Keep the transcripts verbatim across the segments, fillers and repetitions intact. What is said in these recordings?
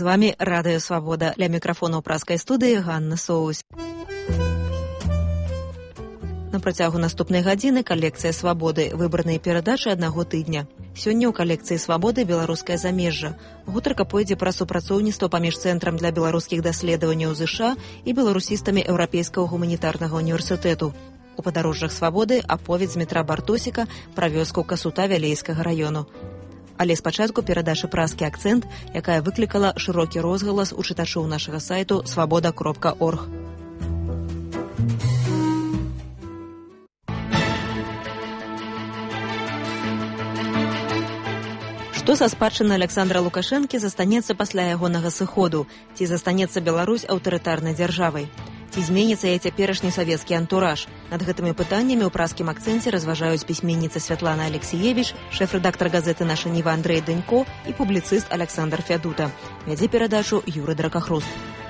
З вами Радыё Свабода. Ля мікрафона ў праскай студыі Ганна Соусь. На працягу наступнай гадзіны калекцыя «Свабоды» выбраныя перадачы аднаго тыдня. Сёння ў калекцыі «Свабоды» беларускае замежжа. Гутарка пойдзе пра супрацоўніцтва паміж Цэнтрам для беларускіх даследаванняў ЗША і беларусістамі Еўрапейскага гуманітарнага універсітэту. У падарожжах «Свабоды» аповедь Дмітра Бартосіка пра вёску Касута Вялейскага раёну. Але спачатку перадача «Праскі акцэнт», якая выклікала шырокі розгалас у чытачоў нашага сайту свабода кропка орг. Што са спадчыны Аляксандра Лукашэнкі застанецца пасля ягонага сыходу? Ці застанецца Беларусь аўтарытарнай дзяржавай? Ці зменіцца яе цяперашні савецкі антураж? Над гэтымі пытаннямі ў праскім акцэнце разважаюць пісьменніца Святлана Алексіевіч, шэф-рэдактар газеты «Наша Ніва» Андрэй Дэнько і публіцыст Аляксандр Фядута. Вядзе перадачу Юры Дракахруст.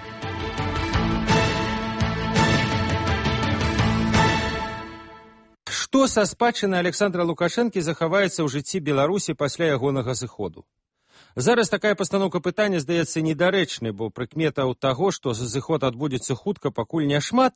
Што са спадчыны Аляксандра Лукашэнкі захаваецца ў жыцці Беларусі пасля ягонага сыходу? Зараз такая пастаноўка пытання здаецца недарэчнай, бо прыкметаў таго, што зыход адбудзецца хутка, пакуль няшмат.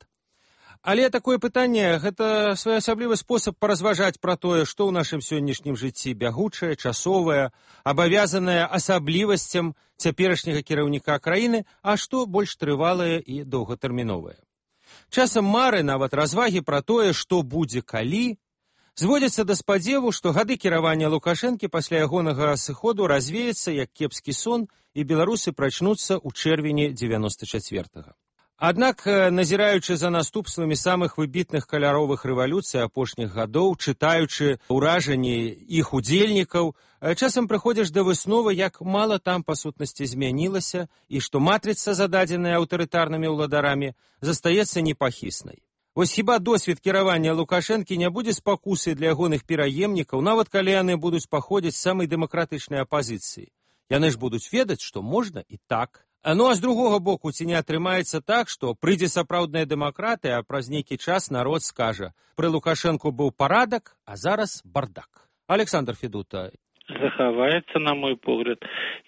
Але такое пытанне – гэта своеасаблівы спосаб паразважаць пра тое, што ў нашым сённяшнім жыцці бягучае, часовае, абавязанае асаблівасцям цяперашняга кіраўніка краіны, а што больш трывалае і доўгатэрміновае. Часам мары, нават развагі пра тое, што будзе калі, зводзяцца да спадзеву, што гады кіравання Лукашэнкі пасля ягонага сыходу развеяцца як кепскі сон, і беларусы прачнуцца ў чэрвені дзевяноста чацвёртага. Аднак, назіраючы за наступствамі самых выбітных каляровых рэвалюцый апошніх гадоў, чытаючы ўражанні іх удзельнікаў, часам прыходзіш да высновы, як мала там па сутнасці змянілася і што матрыца, зададзеная аўтарытарнымі ўладарамі, застаецца непахіснай. Вось хіба досвед кіравання Лукашэнкі не будзе спакусай для ягоных пераемнікаў, нават калі яны будуць паходзіць з самай дэмакратычнай апазіцыі. Яны ж будуць ведаць, што можна і так. Ну а з другога боку, ці не атрымаецца так, што прыйдзе сапраўдная дэмакратыя, а праз нейкі час народ скажа: пры Лукашэнку быў парадак, а зараз бардак. Аляксандр Фядута. Захаваецца, на мой погляд,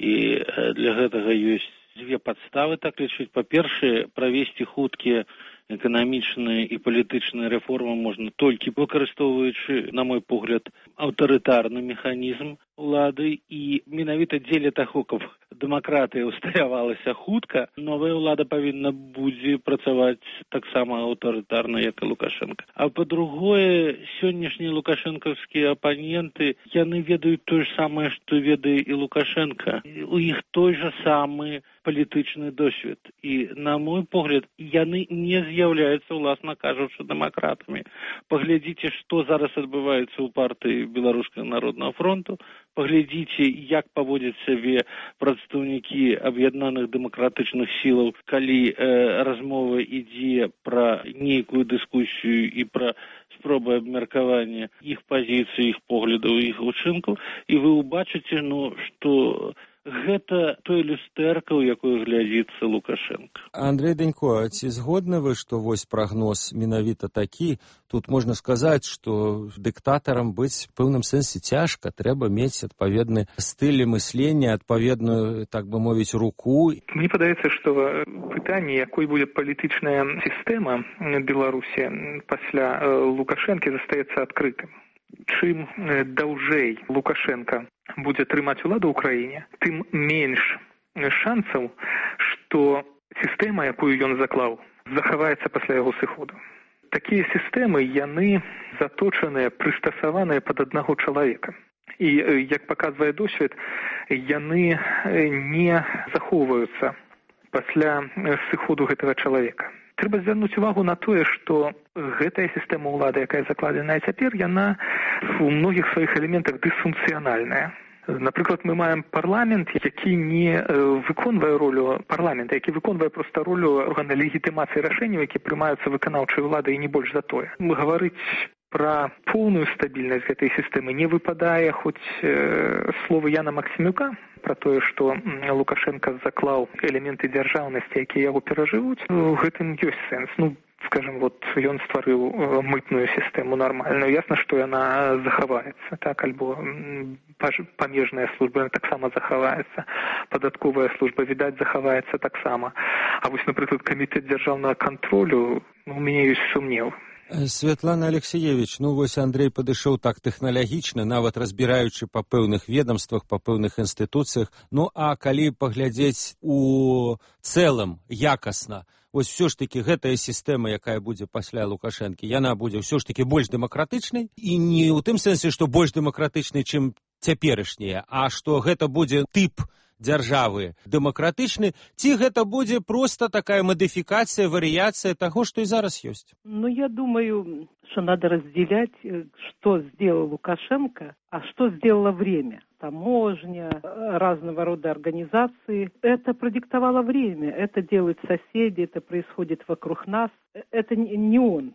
і для гэтага ёсць дзве падставы, так лічыць. Па-першае, правесці хуткія эканамічныя і палітычныя рэформы можна толькі выкарыстоўваючы, на мой погляд, аўтарытарны механізм улады, і менавіта дзеля таго, каб дэмакратыя ўсталявалася хутка, новая ўлада павінна будзе працаваць таксама аўтарытарна, як і Лукашэнка. А па-другое, сённяшнія лукашэнкаўскія апаненты, яны ведаюць тое ж самае, што ведае і Лукашэнка. У іх той жа самы палітычны досвед. І, на мой погляд, яны не з'яўляюцца, уласна кажучы, дэмакратамі. Паглядзіце, што зараз адбываецца ў партыі Беларускага народнага фронту, паглядзіце, як паводзяць сябе прадстаўнікі аб'яднаных дэмакратычных сілаў, калі э, размова ідзе пра нейкую дыскусію і пра спробы абмеркавання іх пазіцый, іх поглядаў, іх учынкаў, і вы ўбачыце, ну, што гэта той люстэрка, у якой глядзіцца Лукашэнка. Андрэй Дэнько, ці згодны вы, што вось прагноз менавіта такі? Тут можна сказаць, што дыктатарам быць в пэўным сэнсе цяжка, трэба мець адпаведны стыль мыслення, адпаведную, так бы мовіць, руку. Мне падаецца, што пытанне, якой будзе палітычная сістэма Беларусі пасля Лукашэнкі, застаецца адкрытым. Чым даўжэй Лукашенко будзе трымаць уладу ў краіне, тым менш шансаў, што сістэма, якую ён заклаў, захаваецца пасля яго сыходу. Такія сістэмы, яны заточаныя, прыстасаваныя пад аднаго чалавека. І, як паказвае досвед, яны не захоўваюцца пасля сыходу гэтага чалавека. Трэба звярнуць увагу на тое, што гэтая сістэма ўлады, якая закладзеная цяпер, яна у многіх сваіх элементах дысфункцыянальная. Напрыклад, мы маем парламент, які не выконвае ролю парламента, які выконвае проста ролю органа легітымацыі рашэнняў, які прымаюцца выканаўчай уладай, і не больш за тое. Гаварыць пра поўную стабільнасць гэтай сістэмы не выпадае, хоць э, словы Яна Максімюка пра тое, што Лукашенко заклаў элементы дзяржаўнасці, якія яго перажывуць, у гэтым ёсць сэнс. Ну, скажем, вот ён стварыў мытную сістэму нармальную. Ясна, што яна захаваецца, так, альбо памежная служба таксама захаваецца, падатковая служба, відаць, захаваецца таксама. А вось, напрыклад, камітэт дзяржаўнага кантролю, ну, у мяне ёсць сумнеў. Святлана Алексеевич, ну вось Андрей падышоў так тэхналагічна, нават разбіраючы па пэўных ведомствах, па пэўных інстытуцыях. Ну а калі паглядзець у цэлым якасна, вось все ж таки гэтая сістэма, якая будзе пасля Лукашэнкі, яна будзе ўсё ж таки больш дэмакратычнай, і не ў тым сэнсе, што больш дэмакратычнай, чым цяперашняя, а што гэта будзе тып дзяржавы дэмакратычны, ці гэта будзе проста такая модификация, вариация того, что и зараз есть? Ну, я думаю, что надо разделять, что сделал Лукашенко, а что сделало время. Таможня, разного рода организации. Это продиктовало время. Это делают соседи, это происходит вокруг нас. Это не он,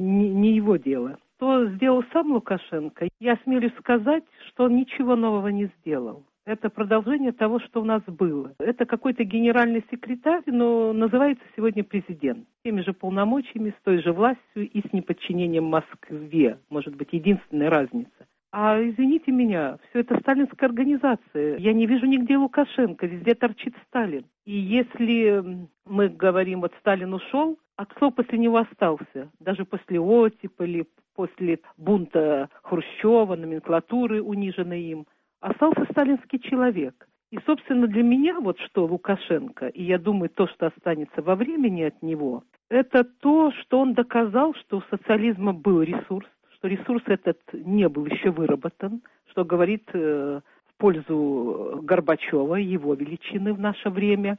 не его дело. Что сделал сам Лукашенко, я смелюсь сказать, что он ничего нового не сделал. Это продолжение того, что у нас было. Это какой-то генеральный секретарь, но называется сегодня президент. С теми же полномочиями, с той же властью и с неподчинением Москве. Может быть, единственная разница. А извините меня, все это сталинская организация. Я не вижу нигде Лукашенко, везде торчит Сталин. И если мы говорим, вот Сталин ушел, а кто после него остался? Даже после оттепели, после бунта Хрущева, номенклатуры, униженной им. Остался сталинский человек. И, собственно, для меня вот что Лукашенко, и я думаю, то, что останется во времени от него, это то, что он доказал, что у социализма был ресурс, что ресурс этот не был еще выработан, что говорит э, в пользу Горбачева, его величины в наше время.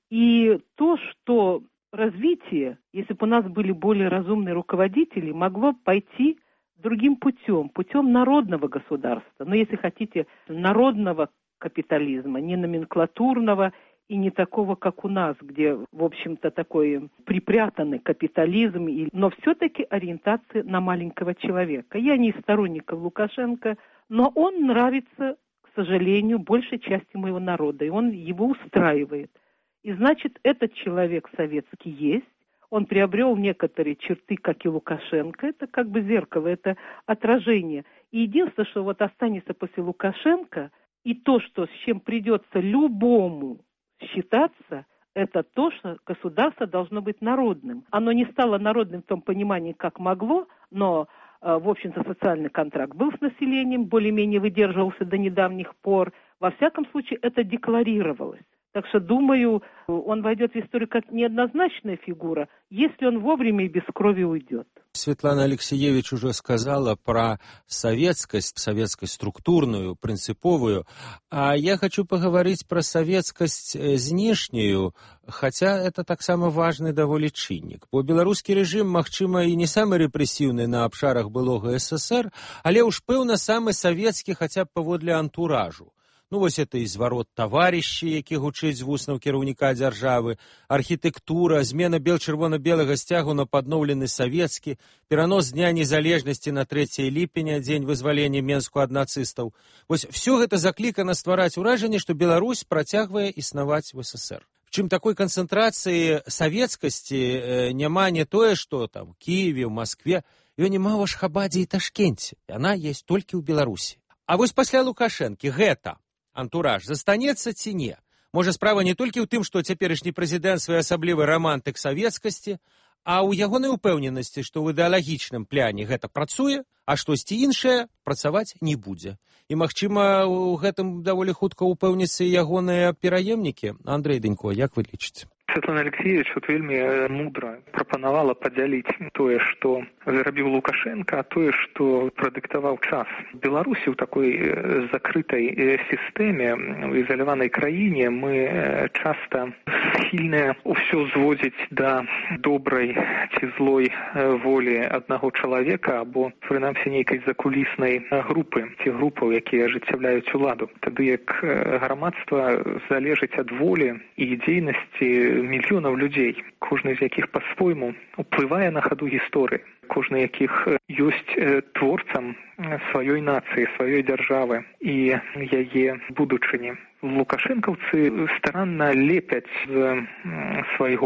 И то, что развитие, если бы у нас были более разумные руководители, могло пойти другим путем, путем народного государства. Но если хотите, народного капитализма, не номенклатурного и не такого, как у нас, где, в общем-то, такой припрятанный капитализм, но все-таки ориентация на маленького человека. Я не из сторонников Лукашенко, но он нравится, к сожалению, большей части моего народа, и он его устраивает. И значит, этот человек советский есть. Он приобрел некоторые черты, как и Лукашенко. Это как бы зеркало, это отражение. И единственное, что вот останется после Лукашенко, и то, что, с чем придется любому считаться, это то, что государство должно быть народным. Оно не стало народным в том понимании, как могло, но, в общем-то, социальный контракт был с населением, более-менее выдерживался до недавних пор. Во всяком случае, это декларировалось. Так что, думаю, он войдет в историю как неоднозначная фигура, если он вовремя и без крови уйдет. Светлана Алексеевич уже сказала про советскость, советскость структурную, принциповую, а я хочу поговорить про советскость знешнюю, хотя это таксама важный даволі чыннік. Бо беларускі рэжым, магчыма, і не самы рэпрэсіўны на абшарах былога СССР, але ўж пэўна самы савецкі хаця б паводле антуражу. Ну, вось это і зварот таварышы, які гучыць з вуснаў кіраўніка дзяржавы, архітэктура, змена бел-чырвона-белага сцягу на падноўлены савецкі, перанос Дня незалежнасці на трэцяе ліпеня, дзень вызвалення Менску ад нацыстаў. Вось все гэта заклікана ствараць уражанне, што Беларусь працягвае існаваць в СССР. Чым такой канцэнтрацыі савецкасці няма не тое, што там в Киеве, в Москве, ее няма ў Ашхабадзе і Ташкенце. Яна есть толькі ў Беларусі. А вось пасля Лукашэнкі гэта антураж застанецца ці не? Можа, справа не толькі ў тым, што цяперашні прэзідэнт своеасаблівы рамантык савецкасці, а ў ягонай упэўненасці, што ў ідэалагічным пляне гэта працуе, а штосьці іншае працаваць не будзе. І, магчыма, у гэтым даволі хутка упэўніцца і ягоныя пераемнікі. Андрей Дэнько, як вы лічыце? Светлана Алексеевич вот вельмі мудра прапанавала падзяліць тое, што зрабіў Лукашенко, а тое, што прадыктаваў час. Беларусі ў такой закрытай сістэме, у ізаляванай краіне мы часта схільныя ўсё зводзіць да добрай ці злой волі аднаго чалавека або, прынамсі, нейкай закуліснай групы ці групаў, якія ажыццяўляюць уладу. Тады як грамадства залежыць ад волі і дзейнасці мільёнаў людзей, кожны з якіх па-свойму уплывае на хаду гісторыі, кожны якіх ёсць творцам сваёй нацыі, сваёй дзяржавы і яе будучыні. Лукашэнкаўцы старанна лепяць з свайго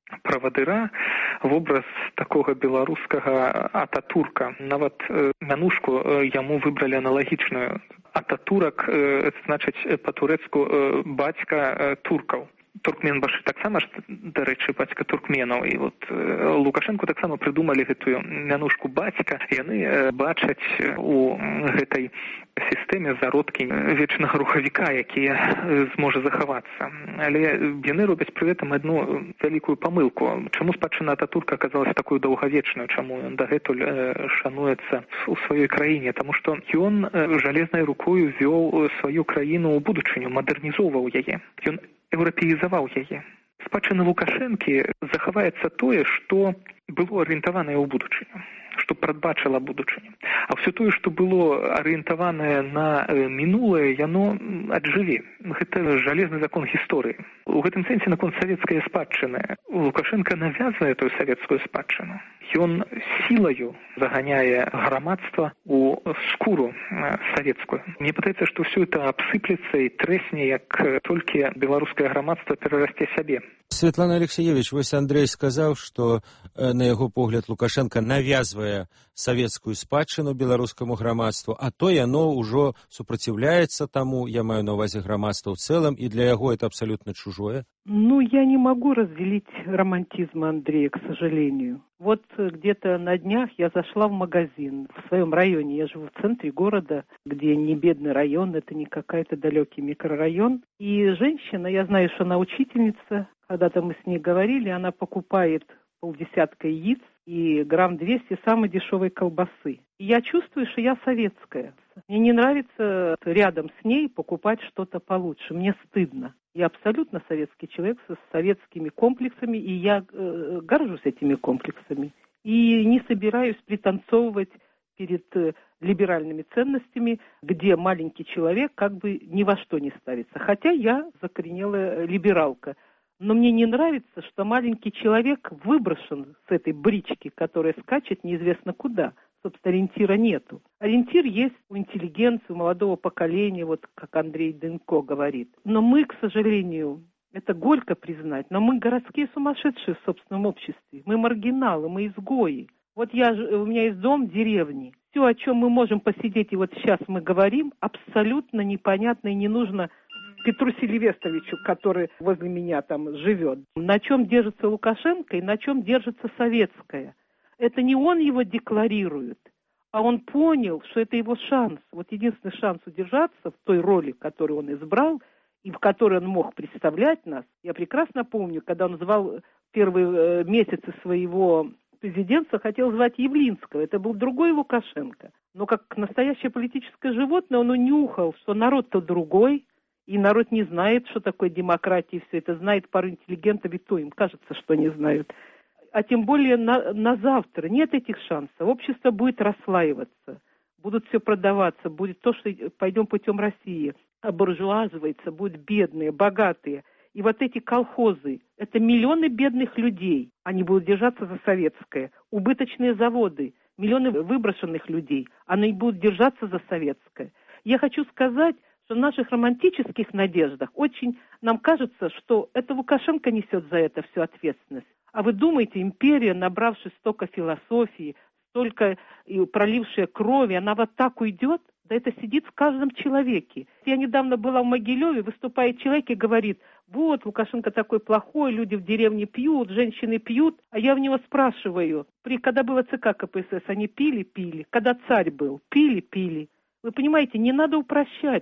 правадыра, вобраз такога беларускага Ататурка. Нават э, мянушку э, яму выбралі аналагічную. Ататурак, э, значыць па-турэцку э, бацька э, туркаў. Туркменбашы таксама, дарэчы, бацька туркменаў. І вот э, Лукашенко таксама прыдумалі гэтую мянушку бацька. Яны э, бачаць у гэтай сістэме зародкі вечнага рухавіка, які э, зможа захавацца. Але яны робяць пры гэтым адну вялікую памылку. Чаму спадчына Ататурка аказалася такую даўгавечную, чаму ён дагэтуль э, шануецца ў сваёй краіне? Таму што ён э, жалезнай рукою вёў сваю краіну ў будучыню, мадэрнізоўваў яе. Ён еўрапеізаваў яе. Спадчына Лукашэнкі захаваецца тое, што было арыентаванае ў будучыню, што прадбачыла будучыню. А ўсё тое, што было арыентаванае на мінулае, яно аджыве. Гэта жалезны закон гісторыі. У гэтым сэнсе наконт савецкай спадчыны Лукашенко навязвае тую савецкую спадчыну. Ён сілаю заганяе грамадства ў скуру савецкую. Мне падаецца, што ўсё это абсыплецца і трэсне, як толькі беларускае грамадства перарасце сябе. Светлана Алексеевич, вось Андрей сказаў, што на яго погляд Лукашенко навязвае савецкую спадчыну беларускаму грамадству, а то яно ўжо супраціўляецца таму, я маю на ўвазе грамадства ў цэлым, і для яго это абсолютно чужое. Ну, я не могу разделить романтизм Андрея, к сожалению. Вот где-то на днях я зашла в магазин в своем районе. Я живу в центре города, где не бедный район, это не какой-то далекий микрорайон. И женщина, я знаю, что она учительница, когда-то мы с ней говорили, она покупает полдесятка яиц и грамм двести самой дешевой колбасы. И я чувствую, что я советская. Мне не нравится рядом с ней покупать что-то получше. Мне стыдно. Я абсолютно советский человек со советскими комплексами, и я э, горжусь этими комплексами. И не собираюсь пританцовывать перед э, либеральными ценностями, где маленький человек как бы ни во что не ставится. Хотя я закоренелая либералка. Но мне не нравится, что маленький человек выброшен с этой брички, которая скачет неизвестно куда. Собственно, ориентира нету. Ориентир есть у интеллигенции, у молодого поколения, вот как Андрей Дынко говорит. Но мы, к сожалению, это горько признать, но мы городские сумасшедшие в собственном обществе. Мы маргиналы, мы изгои. Вот я, у меня есть дом в деревне. Все, о чем мы можем посидеть, и вот сейчас мы говорим, абсолютно непонятно и не нужно Петру Селивестровичу, который возле меня там живет. На чем держится Лукашенко и на чем держится советская. Это не он его декларирует, а он понял, что это его шанс. Вот единственный шанс удержаться в той роли, которую он избрал, и в которой он мог представлять нас. Я прекрасно помню, когда он звал первые месяцы своего президентства, хотел звать Явлинского. Это был другой Лукашенко. Но как настоящее политическое животное он унюхал, что народ-то другой, и народ не знает, что такое демократия, и все это знает пару интеллигентов, и то им кажется, что не знают. А тем более на, на завтра нет этих шансов. Общество будет расслаиваться, будут все продаваться, будет то, что пойдем путем России. Обуржуазивается, будут бедные, богатые. И вот эти колхозы, это миллионы бедных людей, они будут держаться за советское. Убыточные заводы, миллионы выброшенных людей, они будут держаться за советское. Я хочу сказать, что в наших романтических надеждах очень нам кажется, что это Лукашенко несет за это всю ответственность. А вы думаете, империя, набравшись столько философии, столько пролившая крови, она вот так уйдет? Да это сидит в каждом человеке. Я недавно была в Могилеве, выступает человек и говорит, вот, Лукашенко такой плохой, люди в деревне пьют, женщины пьют. А я у него спрашиваю, при, когда было ЦК КПСС, они пили, пили. Когда царь был, пили, пили. Вы понимаете, не надо упрощать.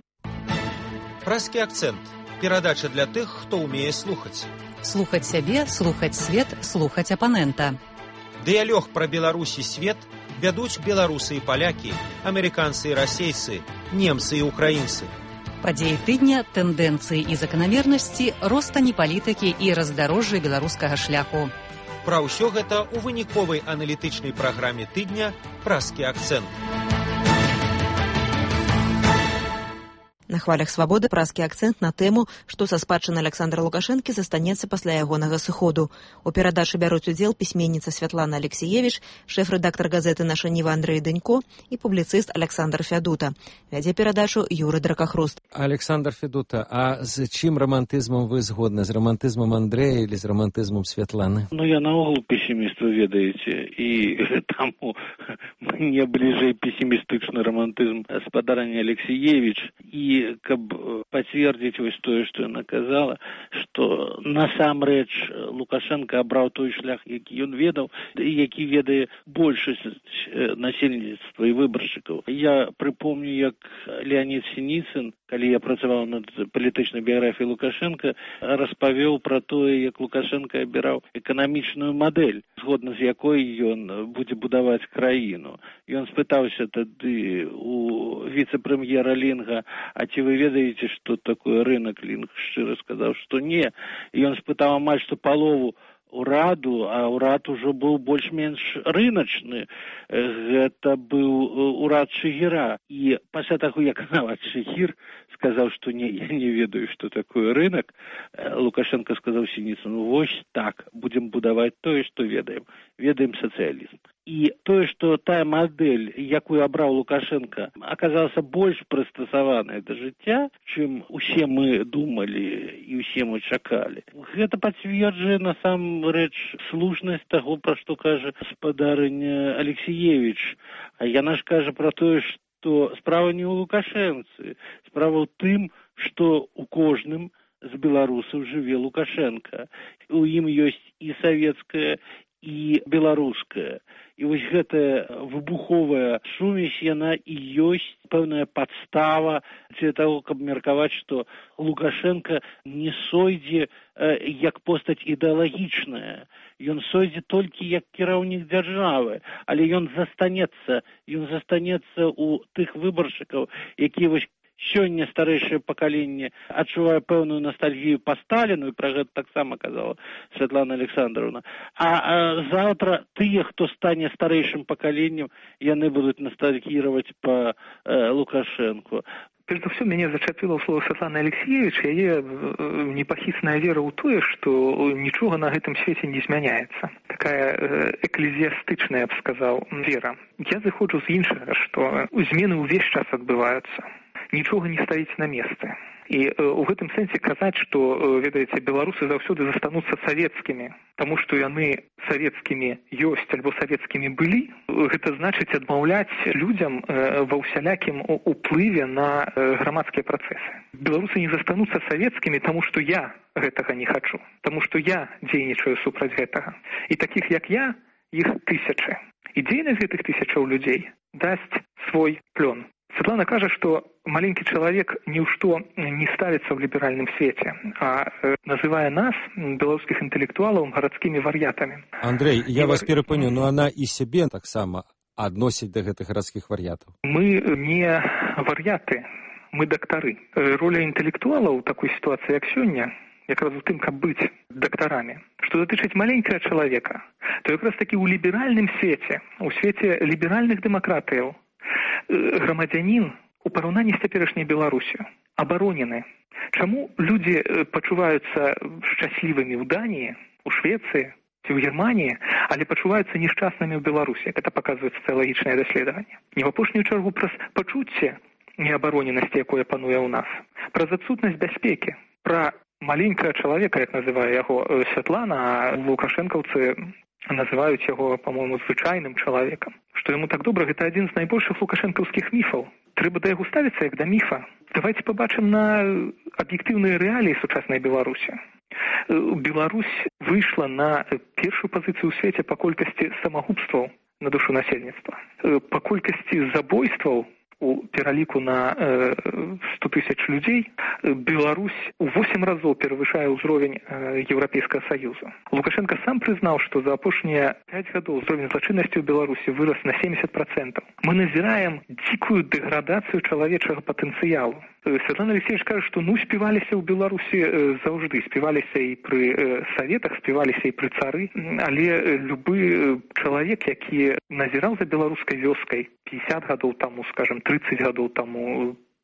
Праский акцент. Перадача для тых, хто умее слухаць. Слухаць сябе, слухаць свет, слухаць апанента. Дыялог пра Беларусь і свет вядуць беларусы і палякі, амерыканцы і расейцы, немцы і украінцы. Падзеі тыдня, тэндэнцыі і заканамернасці, ростані палітыкі і раздарожжа беларускага шляху. Пра ўсё гэта ў выніковай аналітычнай праграме тыдня «Праскі акцент». На хвалях свабоды празкі акцэнт на тэму, што са спадчыны Александра Лукашэнкі застанецца пасля ягонага сыходу. У перадачы бяруць удзел пісьменніца Святлана Алексіевіч, шэф-рэдактар газеты «Наша Ніва» Андрэй Дэнько і публіцыст Александр Фядута. Вядзе перадачу Юры Дракахруст. Александр Фядута, а з чым рамантызмам вы згодны? З рамантызмам Андрэя или з рамантызмам Святланы? Ну, я наогул пессимист, вы ведаеце, і таму мне бліжэй пессімістычны рамантызм спадарання Алексіевіч. І каб пацвердзіць вось тое, што яна казала, што насамрэч Лукашенко абраў той шлях, які ён ведаў, і які ведае большасць насельніцтва і выбаршчыкаў. Я прыпомню, як Леонид Синіцын, калі я працаваў над палітычнай біяграфіяй Лукашенка, распавёў пра тое, як Лукашенко абіраў эканамічную мадэль, згодна з якой ён будзе будаваць краіну. Ён спытаўся тады у віцэ-прэм'ера Лінга: а ці вы ведаеце, што такое рынок? Лінг шчыра сказаў, што не. І ён спытаў амаль што палову ураду, а ўрад ужо быў больш-менш рыначны. Гэта быў урад Шыгіра. І пасля таго, як нават Шыгір сказаў, што не, я не ведаю, што такое рынок, Лукашенко сказаў Сініцыну: вось так, будзем будаваць тое, што ведаем. Ведаем сацыялізм. І тое, што тая мадэль, якую абраў Лукашенко, аказалася больш прыстасаваная да жыцця, чым усе мы думалі і усе мы чакалі. Гэта пацверджае насамрэч слушнасць таго, пра што кажа спадарыня Алексіевіч. А яна ж кажа пра тое, што справа не ў Лукашэнцы, справа ў тым, што у кожным з беларусаў жыве Лукашенко. У ім ёсць і савецкая, і беларуская. І вось гэтая выбуховая сумесь, яна і ёсць пэўная падстава для таго, каб меркаваць, што Лукашенко не сойдзе э, як постаць ідэалагічная. Ён сойдзе толькі як кіраўнік дзяржавы, але ён застанецца, ён застанецца ў тых выбаршчыкаў, якія вось сёння старэйшае пакаленне адчувае пэўную настальгію па Сталіну, і пра гэта таксама казала Святлана Александровна. А, а заўтра тыя, хто стане старэйшым пакаленнем, яны будуць ностальгировать по э, Лукашенку. Прежде всего, меня зачапило слово Светланы Алексеевич, яе непахісная вера ў тое, што нічога на гэтым свеце не змяняецца. Такая эклезіастычная, я б сказаў, вера. Я заходжу з іншага, што змены ўвесь час адбываюцца. Нічога не стаіць на месцы. І ў гэтым сэнсе казаць, што, ведаеце, беларусы заўсёды застануцца савецкімі, таму што яны савецкімі ёсць альбо савецкімі былі, гэта значыць адмаўляць людзям ва ўсялякім уплыве на грамадскія працэсы. Беларусы не застануцца савецкімі, таму што я гэтага не хачу, таму што я дзейнічаю супраць гэтага. І такіх, як я, іх тысячы. І дзейнасць гэтых тысячаў людзей дасць свой плён. Светлана кажа, што маленькі чалавек ні ў што не ставіцца ў ліберальным свеце, а называе нас, беларускіх інтэлектуалаў, гарадскімі вар'ятамі. Андрэй, я вас перапыню, но она і сябе таксама адносіць да гэтых гарадскіх вар'ятаў. Мы не вар'яты, мы дактары. Роля інтэлектуалаў у такой сітуацыі, як сёння, якраз у тым, каб быць дактарамі. Што датычыць маленькага чалавека, то якраз такі ў ліберальным свеце, у свеце ліберальных дэмакратыяў, грамадзянін у параўнанні з цяперашняй Беларусю абаронены. Чаму людзі пачуваюцца шчаслівымі ў Даніі, у Швецыі ці ў Германіі, але пачуваюцца нешчаснымі ў Беларусі? Гэта паказвае сацыялагічнае даследаванне. Не ў апошнюю чаргу праз пачуцце неабароненасці, якое пануе ў нас, праз адсутнасць бяспекі, пра маленькага чалавека, як называе яго Святлана, а лукашэнкаўцы называюць яго, па-моему, звычайным чалавекам. Што яму так добра, гэта адзін з найбольшых лукашэнкаўскіх міфаў. Трэба да яго ставіцца як да міфа. Давайте пабачым на аб'ектыўныя рэаліі сучаснай Беларусі. Беларусь выйшла на першую пазіцыю ў свеце па колькасці самагубстваў на душу насельніцтва. Па колькасці забойстваў у пераліку на э, сто тысяч людзей Беларусь у восемь разоў перавышае ўзровень э, Еўрапейскага Саюза. Лукашенко сам прызнаў, што за апошнія пяць гадоў ўзровень злачыннасці ў Беларусі вырас на семьдесят процентов. Мы назіраем дзікую дэградацыю чалавечага патэнцыялу. Святлана Алексеевич кажа, што ну співаліся ў Беларусі заўжды, співаліся і пры саветах, співаліся і пры цары, але любы чалавек, які назіраў за беларускай вёскай пятьдесят гадоў таму, скажем, тридцать гадоў таму,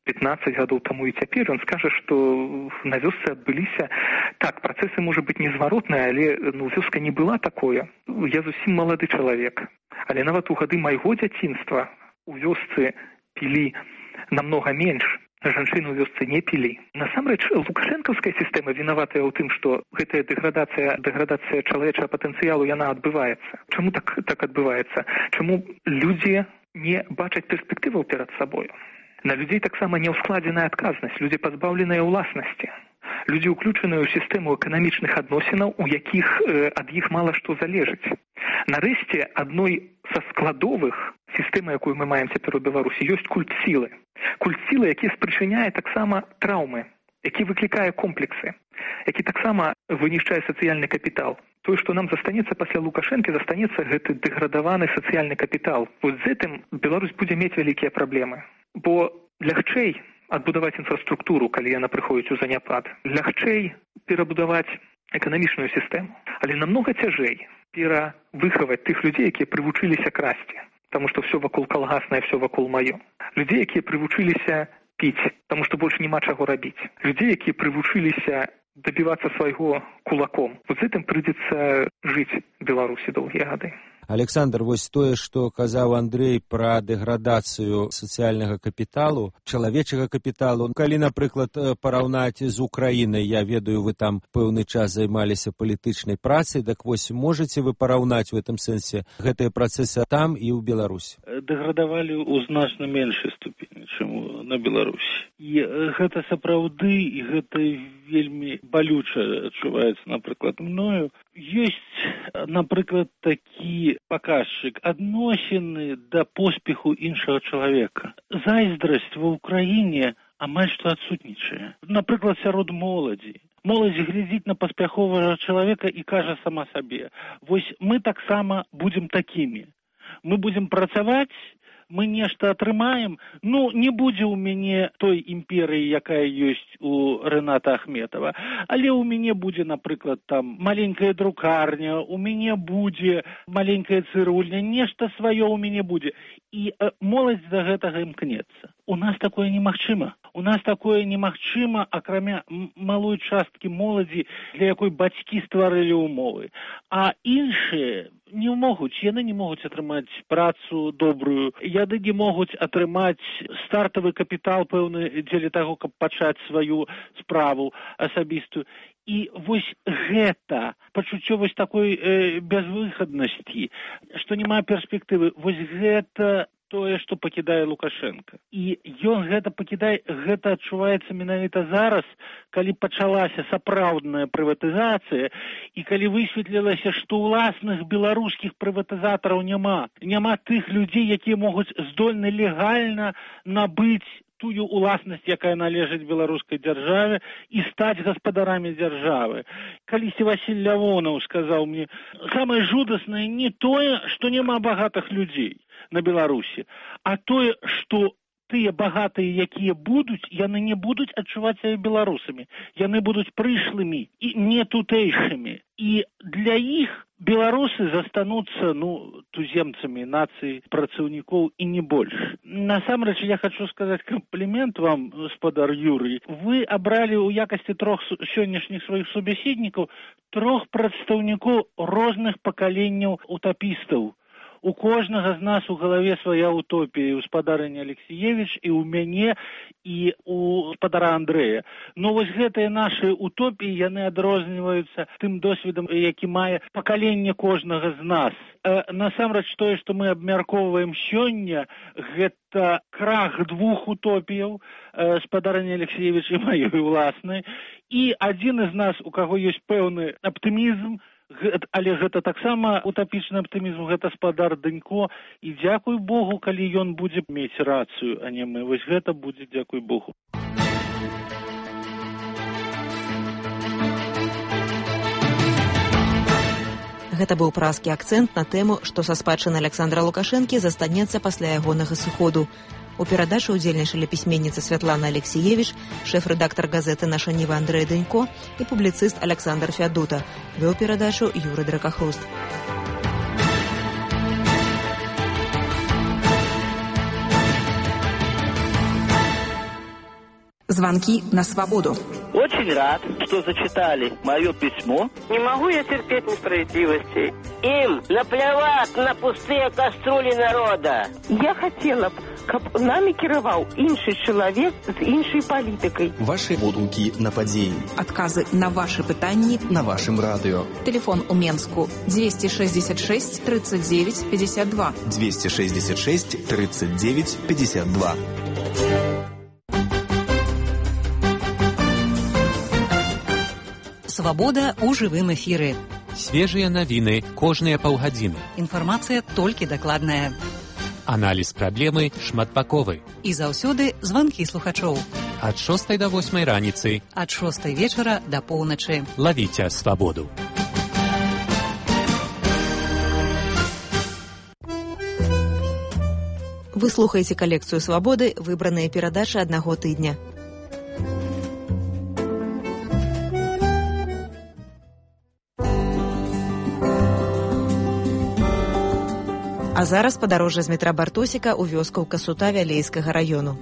пятнаццаць гадоў таму і цяпер, ён скажа, што на вёсцы адбыліся так, працэсы можа быць незваротныя, але ну вёска не была такое. Я зусім малады чалавек, але нават у гады майго дзяцінства у вёсцы пілі намнога менш. Жанчыны ў вёсцы не пілі. Насамрэч, лукашэнкаўская сістэма вінаватая ў тым, што гэтая дэградацыя, дэградацыя чалавечага патэнцыялу, яна адбываецца. Чаму так, так адбываецца? Чаму людзі не бачаць перспектываў перад сабою? На людзей таксама не ўскладзеная адказнасць, людзі пазбаўленыя ўласнасці. Людзі ўключаныя ў сістэму эканамічных адносінаў, у якіх э, ад іх мала што залежыць. Нарэшце, адной са складовых сістэмы, якую мы маем цяпер у Беларусі, ёсць культ сілы. Культ сілы, які спрычыняе таксама траўмы, які выклікае комплексы, які таксама вынішчае сацыяльны капітал. Тое, што нам застанецца пасля Лукашэнкі, застанецца гэты дэградаваны сацыяльны капітал. Вось з гэтым Беларусь будзе мець вялікія праблемы. Бо лягчэй адбудаваць інфраструктуру, калі яна прыходзіць у заняпад. Лягчэй перабудаваць эканамічную сістэму. Але намнога цяжэй перавыхаваць тых людзей, якія прывучыліся красці. Потому что все вакол калгаснае, все вакол маё. Людзей, якія прывучыліся піць, потому что больше няма чаго рабіць. Людзей, якія прывучыліся дабівацца свайго кулаком. Вот з гэтым прыйдзецца жыць Беларусі доўгія гады. Александр, вось тое, што казаў Андрэй пра дэградацыю сацыяльнага капіталу, чалавечага капіталу. Калі, напрыклад, параўнаць з Украінай, я ведаю, вы там пэўны час займаліся палітычнай працай, так вось можаце вы параўнаць у гэтым сэнсе гэтыя працэсы там і ў Беларусі? Дэградавалі ў значна меншай ступені, чым на Беларусі. І гэта сапраўды, і гэта вельмі балюча адчуваецца, напрыклад, мною. Ёсць, напрыклад, такі паказчык адносіны да поспеху іншага чалавека. Зайздрасць ва ўкраіне амаль што адсутнічае. Напрыклад, сярод моладзі. Моладзь глядзіць на паспяховага чалавека і кажа сама сабе: вось мы таксама будзем такімі. Мы будзем працаваць, мы нешта атрымаем, ну, не будзе ў мяне той імперыі, якая ёсць у Рэната Ахметова, але ў мяне будзе, напрыклад, там маленькая друкарня, у мяне будзе маленькая цырульня, нешта сваё ў мяне будзе. І э, моладзь да гэтага імкнецца. У нас такое немагчыма. У нас такое немагчыма, акрамя малой часткі моладзі, для якой бацькі стварылі ўмовы. А іншыя не могуць, яны не могуць атрымаць працу добрую, яны не могуць атрымаць стартавы капітал пэўны дзеля таго, каб пачаць сваю справу асабістую. І вось гэта пачуццё вось такой э, бязвыхаднасці, што няма перспектывы, вось гэта тое, што пакідае Лукашенко. І ён гэта пакідае, гэта адчуваецца менавіта зараз, калі пачалася сапраўдная прыватызацыя, і калі высветлілася, што ўласных беларускіх прыватызатараў няма. Няма тых людзей, якія могуць здольны легальна набыць тую уласнасць, якая належыць беларускай дзяржаве, і стаць гаспадарамі дзяржавы. Калісьці Васіль Лявонаў сказаў мне: самае жудаснае не тое, што няма багатых людзей на Беларусі, а тое, што тыя багатыя, якія будуць, яны не будуць адчуваць сябе беларусамі. Яны будуць прышлымі і не тутэйшымі. І для іх беларусы застануцца, ну, туземцамі нацыі працаўнікоў і не больш. Насамрэч, я хочу сказаць комплімент вам, гаспадар Юрый. Вы абралі ў якасці трох сённяшніх сваіх субяседнікаў трох прадстаўнікоў розных пакаленняў утапістаў. У кожнага з нас у галаве свая утопія, у спадарыні Алексіевіч, і ў мяне, і у спадара Андрэя. Но вось гэтыя нашы утопіі, яны адрозніваюцца тым досведам, які мае пакаленне кожнага з нас. Э, насамрэч, тое, што мы абмяркоўваем сёння, гэта крах двух утопіяў, э, спадарыні Алексіевіч і маёй уласнай, і адзін з нас, у каго ёсць пэўны аптымізм, але гэта таксама утапічны аптымізм, гэта спадар Дэнько, і дзякуй Богу, калі ён будзе мець рацыю, а не мы. Вось гэта будзе, дзякуй Богу. Гэта быў празкі акцэнт на тэму, што са спадчыны Александра Лукашэнкі застанецца пасля ягонага сыходу. У перадачы ўдзельнічалі пісьменніца Святлана Алексіевіч, шэф-рэдактар газеты «Наша Ніва» Андрэй Дэнько і публіцыст Александр Фядута. Вёў перадачу Юрый Дракахруст. Звонки на свободу. Очень рад, что зачитали мое письмо. Не могу я терпеть несправедливости. Им наплевать на пустые кастрюли народа. Я хотела б, каб нами кіраваў іншы чалавек з іншай палітыкай. Ваши водгукі на падзеі. Адказы на ваши пытанні на вашым радыё. Телефон у Менску двести шестьдесят шесть тридцать девять пятьдесят два. двести шестьдесят шесть тридцать девять пятьдесят два. Свабода ў жывым эфіры. Свежыя навіны кожныя паўгадзіны. Інфармацыя толькі дакладная. Аналіз праблемы шматбаковы. І заўсёды званкі слухачоў. Ад шостай да восьмай раніцы. Ад шостай вечара да поўначы. Лавіце свабоду. Вы слухаеце калекцыю «Свабоды», выбраныя перадачы аднаго тыдня. А зараз падарожжа з метра Бартосіка ў вёску Касута Вялейскага раёну.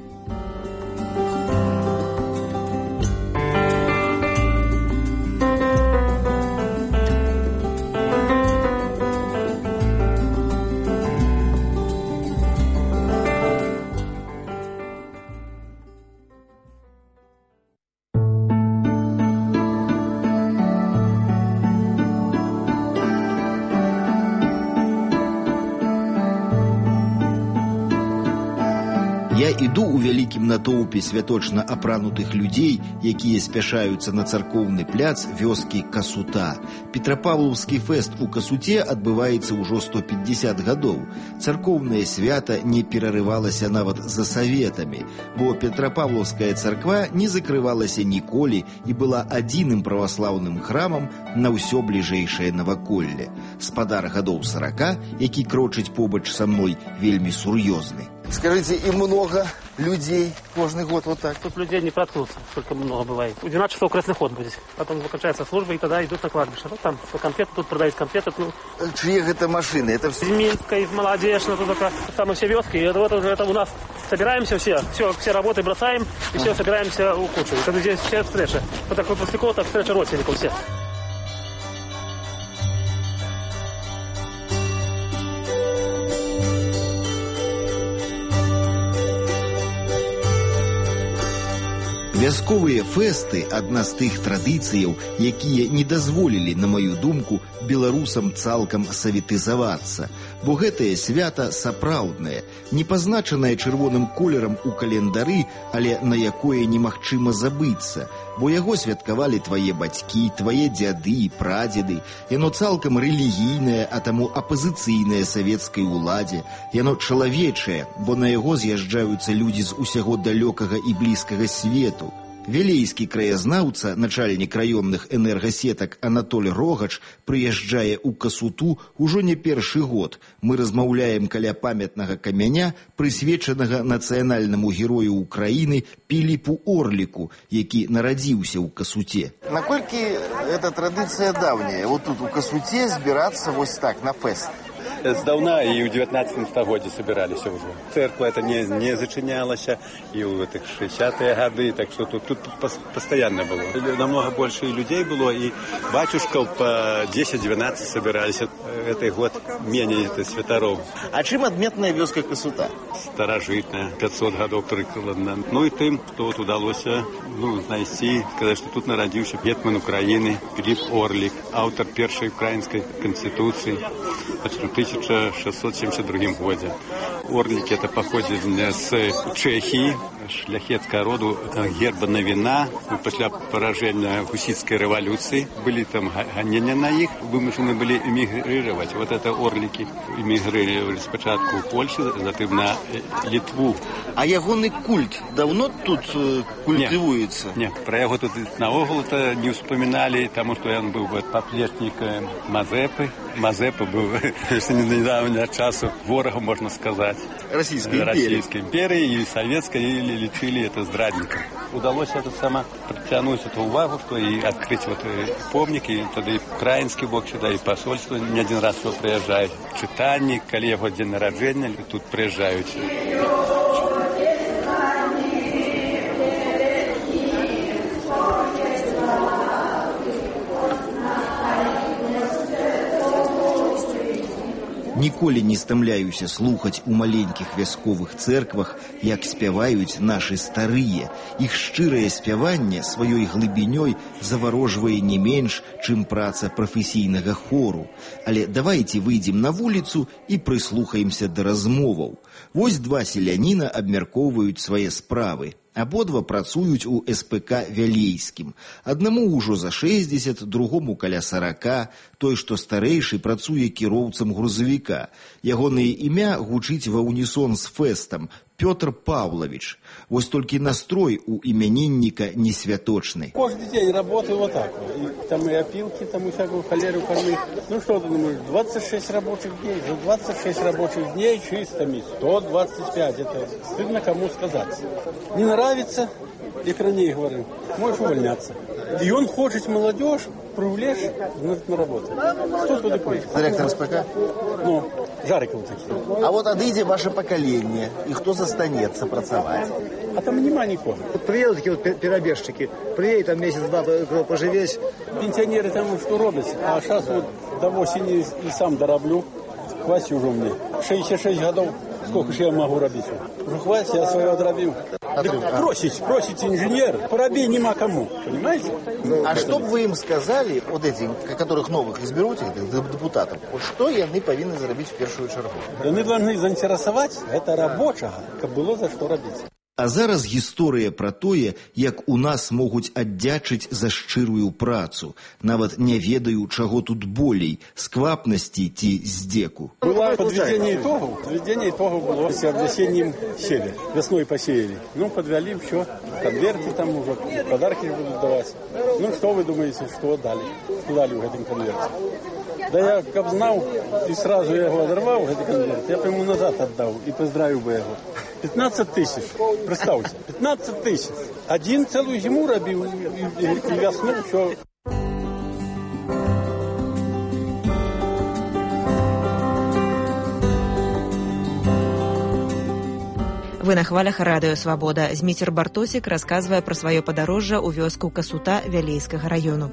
Я іду ў вялікім натоўпе святочна апранутых людзей, якія спяшаюцца на царкоўны пляц вёскі Касута. Петрапавлаўскі фэст у Касуце адбываецца ўжо сто пятьдесят гадоў. Царкоўнае свята не перарывалася нават за саветамі, бо Петрапавлаўская царква не закрывалася ніколі і была адзіным праваслаўным храмам на ўсё бліжэйшае наваколле. Спадар гадоў сорока, які крочыць побач са мной, вельмі сур'ёзны. Скажите, и много людей каждый год вот так? Тут людей не проткнуться, сколько много бывает. В двенадцать часов крестный ход будет. Потом кончается служба, и тогда идут на кладбище. Ну, там конфеты, тут продают конфеты. Ну. Чьи это машины? Это все... Из Минска, из Молодежного, тут только самые все вёски. И это, вот, это у нас собираемся все, все, все работы бросаем, и все собираемся у кучи. Это здесь все встречи. Вот так вот после кого-то встреча родственников все. Вясковыя фэсты – адна з тых традыцыяў, якія не дазволілі, на маю думку, беларусам цалкам саветызавацца. Бо гэтае свята сапраўднае, не пазначанае чырвоным колерам у календары, але на якое немагчыма забыцца. Бо яго святкавалі твае бацькі, твае дзяды і прадзеды. Яно цалкам рэлігійнае, а таму апазіцыйнае савецкай уладзе. Яно чалавечае, бо на яго з'язджаюцца людзі з усяго далёкага і блізкага свету. Вялейскі краязнаўца, начальнік раённых энергасетак Анатоль Рогач прыязджае ў Касуту ўжо не першы год. Мы размаўляем каля памятнага камяня, прысвечанага нацыянальнаму герою Украіны Піліпу Орліку, які нарадзіўся ў Касуце. Наколькі эта традыцыя даўняя? Вот тут у Касуце збірацца вось так на фэст. Здавна и в девятнадцатом стагодзе собирались уже. Церква это не, не зачинялась, и в этих шестидесятые годы, так что тут, тут постоянно было. Намного больше и людей было, и батюшков по десять-двенадцать собирались. Этот год менее это святоров. А чем отметная вёска Касута? Старожитная, пятьсот годов прикладно. Ну и тем, что вот удалось ну, найти, сказать, что тут народился гетман Украины Пилип Орлик, автор первой украинской конституции. В тысяча шестьсот семьдесят другом году. Орлики это походили с Чехии, шляхетского рода, гербана вина. После поражения гуситской революции были там гонения на их, вымышлены были эмигрировать. Вот это Орлики эмигрировали спочатку в Польшу, затем на Литву. А ягоный культ давно тут э, культивуется? Нет, нет, про его тут наогул-то не вспоминали, потому что он был поплечник Мазепы. Мазепа был с недавнего часу ворогом, можно сказать. Российской империи. Российской империи и советской, или лечили это здрадником. Удалось это само притянуть эту увагу, что и открыть вот помник, и тогда и украинский бок сюда, и посольство не один раз сюда приезжает. Читальник, коли его день рождения, тут приезжают. Ніколі не стамляюся слухаць у маленькіх вясковых цэрквах, як спяваюць нашы старыя. Іх шчырае спяванне сваёй глыбінёй заварожвае не менш, чым праца прафесійнага хору. Але давайте выйдзем на вуліцу і прыслухаемся да размоваў. Вось два селяніна абмяркоўваюць свае справы. Абодва працуюць у эс пэ ка Вялейскім. Аднаму ўжо за шэсцьдзесят, другому каля сарака. Той, што старэйшы, працуе кіроўцам грузавіка. Ягонае імя гучыць ва унісон з фэстам – Пётр Павлович. Вось толькі настрой у імянінніка не святочны. Каждый день работаю вот так. И там и опилки, там и всякую холеру кормить. Ну что ты думаешь, двадцать шесть рабочих дней, за двадцать шесть рабочих дней чистыми, сто двадцать пять. Это стыдно кому сказать. Не нравится, я ранее говорю, можешь увольняться. И он хочет молодежь привлечь на работу. Что туда пойдет? Директор эс пэ ка? Ну, Жариков такие. А вот отойди ваше поколение, и кто застанется працавать? А там нема никого. Вот приедут такие вот перебежчики, приедет там месяц-два поживеть. Пенсионеры там что робят, а сейчас вот до осени и сам дороблю. Хватит уже мне. шестьдесят шесть годов. Сколько же я могу робить? Уже хватит, я свое отробил. Просить, просить инженер, поробей нема кому, понимаете? А что бы вы им сказали, вот эти, которых новых изберут, этих депутатов, вот что яны повинны заробить в первую чергу? Яны должны заинтересовать, это рабочего, как было за что робить. А зараз гісторыя пра тое, як у нас могуць аддзячыць за шчырую працу. Нават не ведаю, чаго тут болей – сквапнасці ці здзеку. Было подведение итогов. Подведение итогов было в весеннем севе. Весной посеяли. Ну, подвели, все. Конверты там уже, подарки будут давать. Ну, что вы думаете, что дали? Что дали в этом конверте? Да я как знал, и сразу я его оторвал, этот конверт, я бы ему назад отдал и поздравил бы его. пятнадцать тысяч, представьте, пятнадцать тысяч. Один целую зиму робил, и, и, и весну все. Вы на хвалях радыё «Свабода». Зміцер Бартосік расказвае пра сваё падарожжа ў вёску Касута Вялейскага раёну.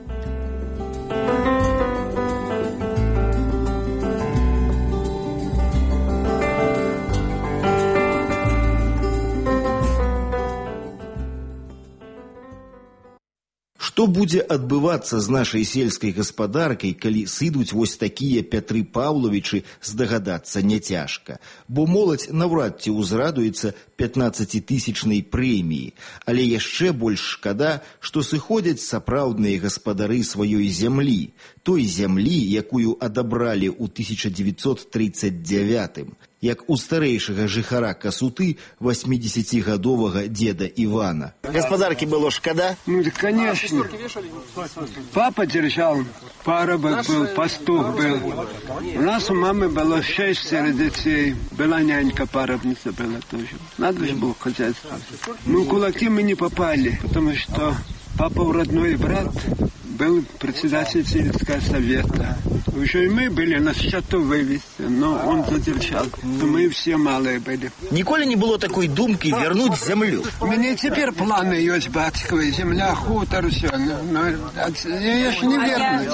Што будзе адбывацца з нашай сельскай гаспадаркай, калі сыдуць вось такія Пятры Паўлавічы, здагадацца няцяжка. Бо моладзь наўрад ці ўзрадуецца пятнаццацітысячнай прэміі. Але яшчэ больш шкада, што сыходзяць сапраўдныя гаспадары сваёй зямлі, той зямлі, якую адабралі ў тысяча дзевяцьсот тридцать девятым. Як у старэйшага жыхара Касуты восьмидесятигадовага деда Ивана. Господарки было шкода? Ну, да, конечно. Папа держал, парубок был, пастух был. У нас у мамы было шестеро детей. Была нянька, парубница была тоже. Надо же было хозяйство. Ну, кулаки мы не попали, потому что папа родной брат был председатель сельского совета. Еще и мы были на счету вывести, но он задержал. Мы все малые были. Николи не было такой думки вернуть землю? У меня теперь планы есть, батьковые, земля, хутор, все. Но я еще не вернусь.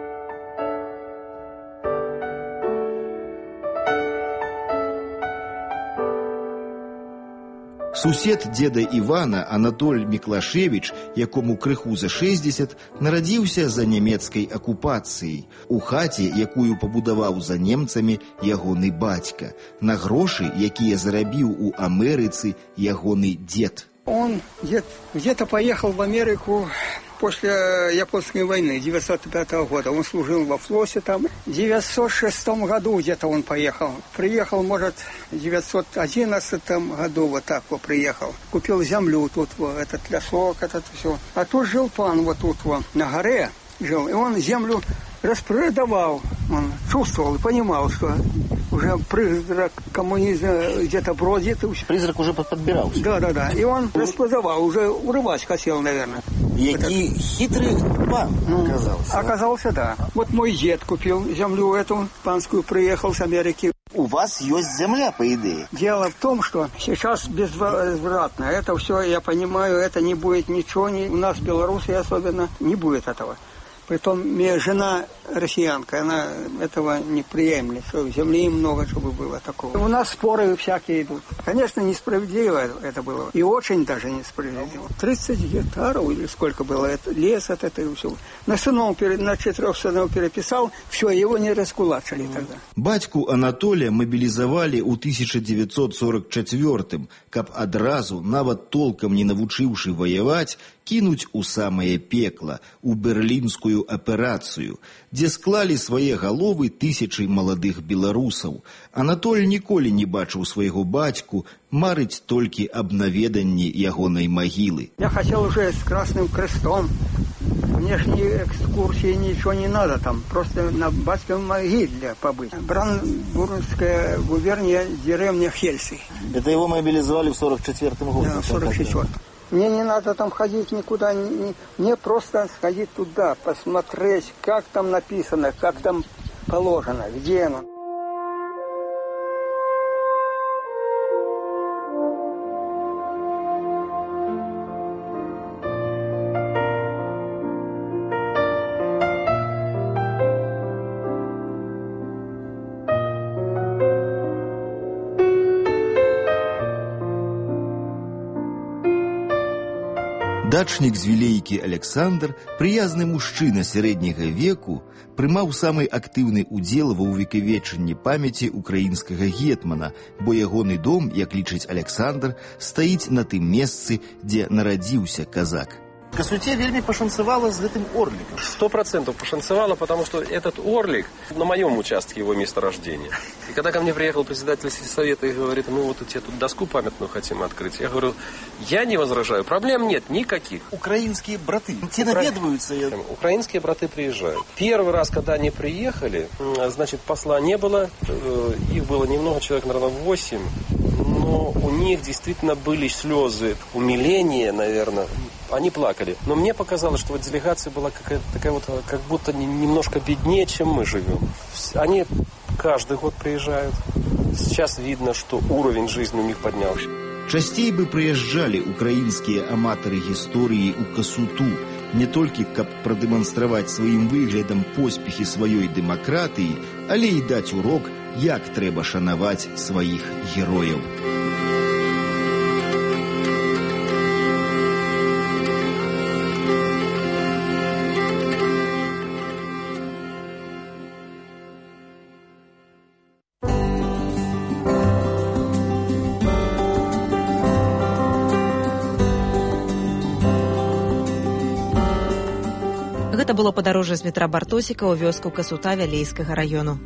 Сусед деда Івана, Анатоль Міклашевіч, якому крыху за шэсцьдзесят, нарадзіўся за нямецкай акупацыяй у хаце, якую пабудаваў за немцамі ягоны бацька, на грошы, якія зарабіў у Амерыцы ягоны дед. Он где-то поехал в Америку после Японской войны девятьсот пятого года. Он служил во флоте там. В девятьсот шестом году где-то он поехал. Приехал, может, в девятьсот одиннадцатом году вот так вот приехал. Купил землю тут, вот, этот лесок, этот все. А тут жил пан вот тут вот, на горе жил. И он землю распродавал. Он чувствовал и понимал, что уже призрак коммунизма где-то бродит. Призрак уже подбирался? Да, да, да. И он распродавал, уже урывать хотел, наверное. Який хитрый пан оказался. Оказался, да. Вот мой дед купил землю эту панскую, приехал с Америки. У вас есть земля, по идее? Дело в том, что сейчас безвозвратно. Это все, я понимаю, это не будет ничего. Не, у нас в Беларуси особенно не будет этого. Притом мне жена россиянка, она этого не приемлет, что земли много, чтобы было такого. У нас споры всякие идут. Конечно, несправедливо это было, и очень даже несправедливо. тридцать гектаров или сколько было, это, лес от этого всего. На сыном, на четырех сынов переписал, все, его не раскулачили тогда. Бацьку Анатолия мобілізавалі ў тысяча девятьсот сорок четвёртым, каб адразу, нават толкам не навучыўшы ваяваць, кінуць у самае пекла, у берлінскую аперацыю, дзе склалі свае галовы тысячы маладых беларусаў. Анатоль ніколі не бачыў свайго бацьку, марыць толькі аб наведанні ягонай магілы. Я хотел уже с Красным Крестом. Внешние экскурсии, ничего не надо там. Просто на батьковой могиле побыть. Бранденбургская губерния, деревня Хельси. Это его мобилизовали в сорок четвёртом году? Да, в сорок четвёртом. Мне не надо там ходить никуда. Не, мне просто сходить туда, посмотреть, как там написано, как там положено, где оно. Дачнік з Вілейкі Александр, прыязны мужчына сярэдняга веку, прымаў самы актыўны удзел ва ўвекавечанні памяці украінскага гетмана, бо ягоны дом, як лічыць Александр, стаіць на тым месцы, дзе нарадзіўся казак. Касуце вельми пошансовало с этим орликом. Сто процентов пошансовало, потому что этот орлик на моем участке его месторождения. И когда ко мне приехал председатель сельсовета и говорит, мы вот у тебя тут доску памятную хотим открыть, я говорю, я не возражаю, проблем нет никаких. Украинские браты, те наведываются. Я... Украинские браты приезжают. Первый раз, когда они приехали, значит, посла не было, их было немного, человек, наверное, восемь, но у них действительно были слезы умиления, наверное. Они плакали. Но мне показалось, что вот делегация была какая-то такая вот, как будто немножко беднее, чем мы живем. Они каждый год приезжают. Сейчас видно, что уровень жизни у них поднялся. Часцей бы прыязджалі украінскія аматары гісторыі ў Касуту, не толькі каб прадэманстраваць сваім выглядам поспехі сваёй дэмакратыі, але і даць урок, як трэба шанаваць сваіх герояў. Гэта было падарожжа з метра Бартосіка ў вёску Касута Вялейскага раёну.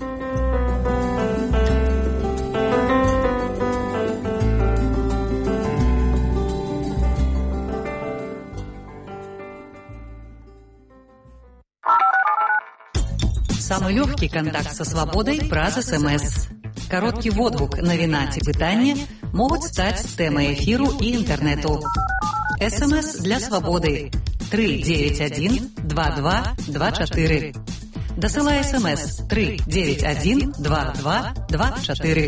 Самый легкий контакт со свободой праз СМС. Короткий водгук навіна ці пытання могуць стаць тэмай эфіру і інтэрнэту. СМС для свободы три девять один два два два четыре. Досылай СМС три девять один два два два четыре.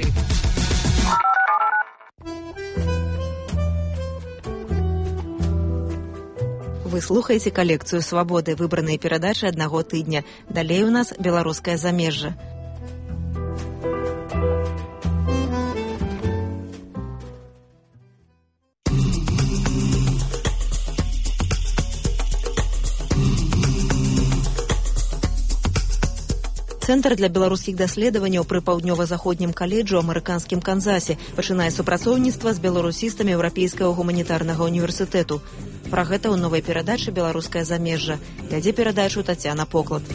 Вы слухаеце калекцыю «Свабоды», выбраныя перадачы аднаго тыдня. Далей у нас беларускае замежжа. Цэнтр для беларускіх даследаванняў пры паўднёва-заходнім каледжу ў амерыканскім Канзасе пачынае супрацоўніцтва з беларусістамі Еўрапейскага гуманітарнага універсітэту. Пра гэта ў новай перадачы «Беларускае замежжа». Вядзе перадачу Тацяна Поклад.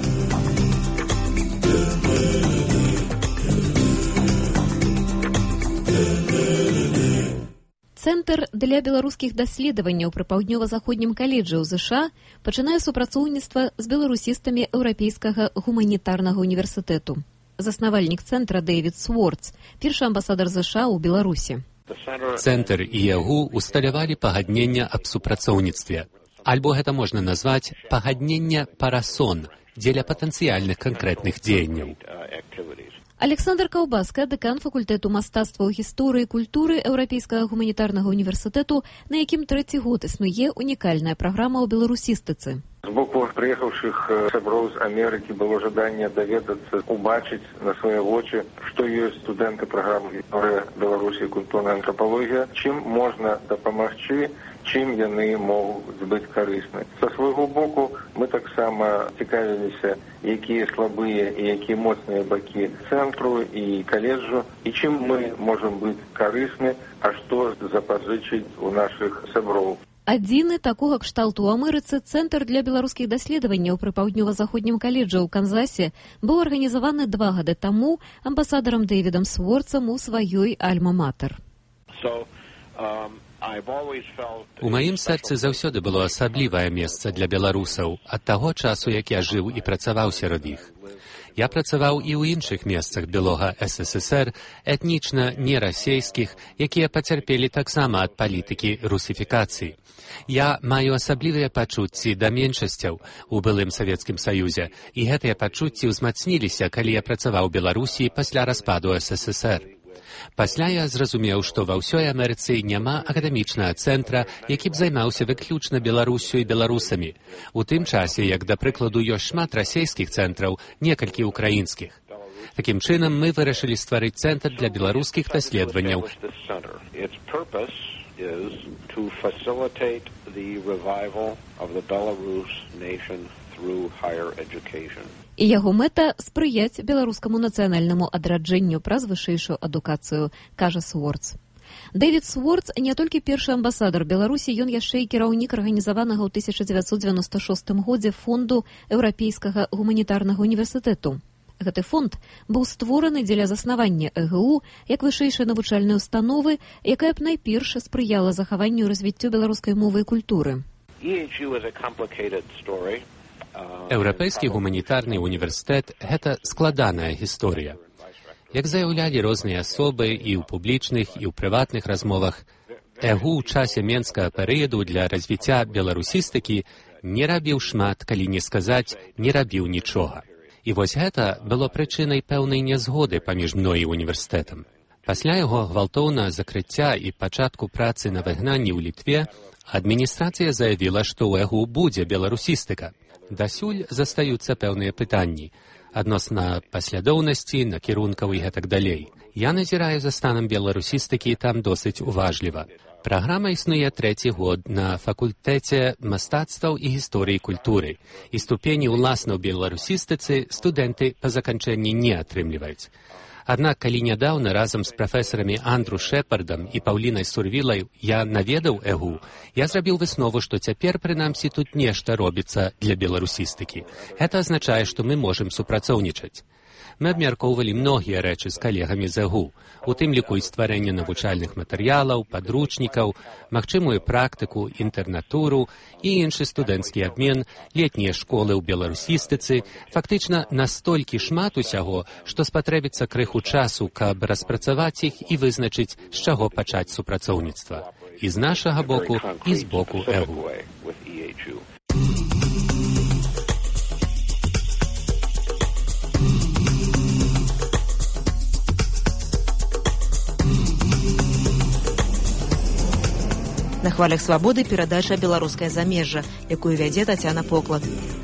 Цэнтр для беларускіх даследаванняў пры паўднёва-заходнім каледжы ў ЗША пачынае супрацоўніцтва з беларусістамі Еўрапейскага гуманітарнага універсітэту. Заснавальнік цэнтра Дэвід Свордс, першы амбасадар ЗША ў Беларусі. Цэнтр і ягу усталявалі пагаднення аб супрацоўніцтве. Альбо гэта можна назваць пагаднення парасон дзеля патэнцыяльных канкрэтных дзеянняў. Александр Каўбаска, дэкан факультэту мастацтваў гісторыі і культуры Еўрапейскага гуманітарнага універсітэту, на якім трэці год існуе унікальная праграма ў беларусістыцы. З боку прыехаўшых сяброў з Амерыкі было жаданне даведацца, убачыць на свае вочы, што ёсць студэнты праграмы «Гісторыя Беларусі і культурная антрапалогія», чым можна дапамагчы, чым яны могуць быць карысны. Са свайго боку мы таксама цікавіліся, якія слабыя і якія моцныя бакі цэнтру і каледжу, і чым мы можам быць карысны, а што запазычыць у нашых сяброў. Адзіны такога кшталту ў Амерыцы цэнтр для беларускіх даследаванняў пры паўднёва-заходнім каледжы ў Канзасе быў арганізаваны два гады таму амбасадарам Дэвідам Сворцам у сваёй альма-матэр. У маім сэрцы заўсёды было асаблівае месца для беларусаў ад таго часу, як я жыў і працаваў сярод іх. Я працаваў і ў іншых месцах былога эс эс эс эр, этнічна нерасейскіх, якія пацярпелі таксама ад палітыкі русіфікацыі. Я маю асаблівыя пачуцці да меншасцяў у былым Савецкім Саюзе, і гэтыя пачуцці ўзмацніліся, калі я працаваў у Беларусі пасля распаду эс эс эс эр. Пасля я зразумеў, што ва ўсёй Амерыцы няма акадэмічнага цэнтра, які б займаўся выключна Беларусю і беларусамі. У тым часе, як, да прыкладу, ёсць шмат расейскіх цэнтраў, некалькі украінскіх. Такім чынам, мы вырашылі стварыць цэнтр для беларускіх даследаванняў. І яго мэта – спрыяць беларускаму нацыянальнаму адраджэнню праз вышэйшую адукацыю, кажа Сворц. Дэвід Сворц не толькі першы амбасадар Беларусі, ён яшчэ і кіраўнік арганізаванага ў тысяча дзевяцьсот дзевяноста шостым годзе фонду Еўрапейскага гуманітарнага універсітэту. Гэты фонд быў створаны дзеля заснавання э гэ у як вышэйшай навучальнай установы, якая б найперш спрыяла захаванню і развіццю беларускай мовы і культуры. Еўрапейскі гуманітарны універсітэт – гэта складаная гісторыя. Як заяўлялі розныя асобы і ў публічных, і ў прыватных размовах, э гэ у ў часе менскага перыяду для развіцця беларусістыкі не рабіў шмат, калі не сказаць, не рабіў нічога. І вось гэта было прычынай пэўнай нязгоды паміж мной і універсітэтам. Пасля яго гвалтоўнага закрыцця і пачатку працы на выгнанні ў Літве адміністрацыя заявіла, што ў э гэ у будзе беларусістыка. Дасюль застаюцца пэўныя пытанні адносна паслядоўнасці, накірункаў і гэтак далей. Я назіраю за станам беларусістыкі там досыць уважліва. Праграма існуе трэці год на факультэце мастацтваў і гісторыі культуры, і ступені ўласна ў беларусістыцы студэнты па заканчэнні не атрымліваюць. Аднак, калі нядаўна разам з прафесарамі Андру Шэпардам і Паўлінай Сурвілай я наведаў э гэ у, я зрабіў выснову, што цяпер, прынамсі, тут нешта робіцца для беларусістыкі. Гэта азначае, што мы можам супрацоўнічаць. Мы абмяркоўвалі многія рэчы з калегамі з э гэ у, у тым ліку і стварэнне навучальных матэрыялаў, падручнікаў, магчымую практыку, інтэрнатуру і іншы студэнцкі абмен, летнія школы ў беларусістыцы, фактычна настолькі шмат усяго, што спатрэбіцца крыху часу, каб распрацаваць іх і вызначыць, з чаго пачаць супрацоўніцтва. І з нашага боку, і з боку э гэ у. На хвалях свабоды перадача «Беларускае замежжа», якую вядзе Тацяна Поклад.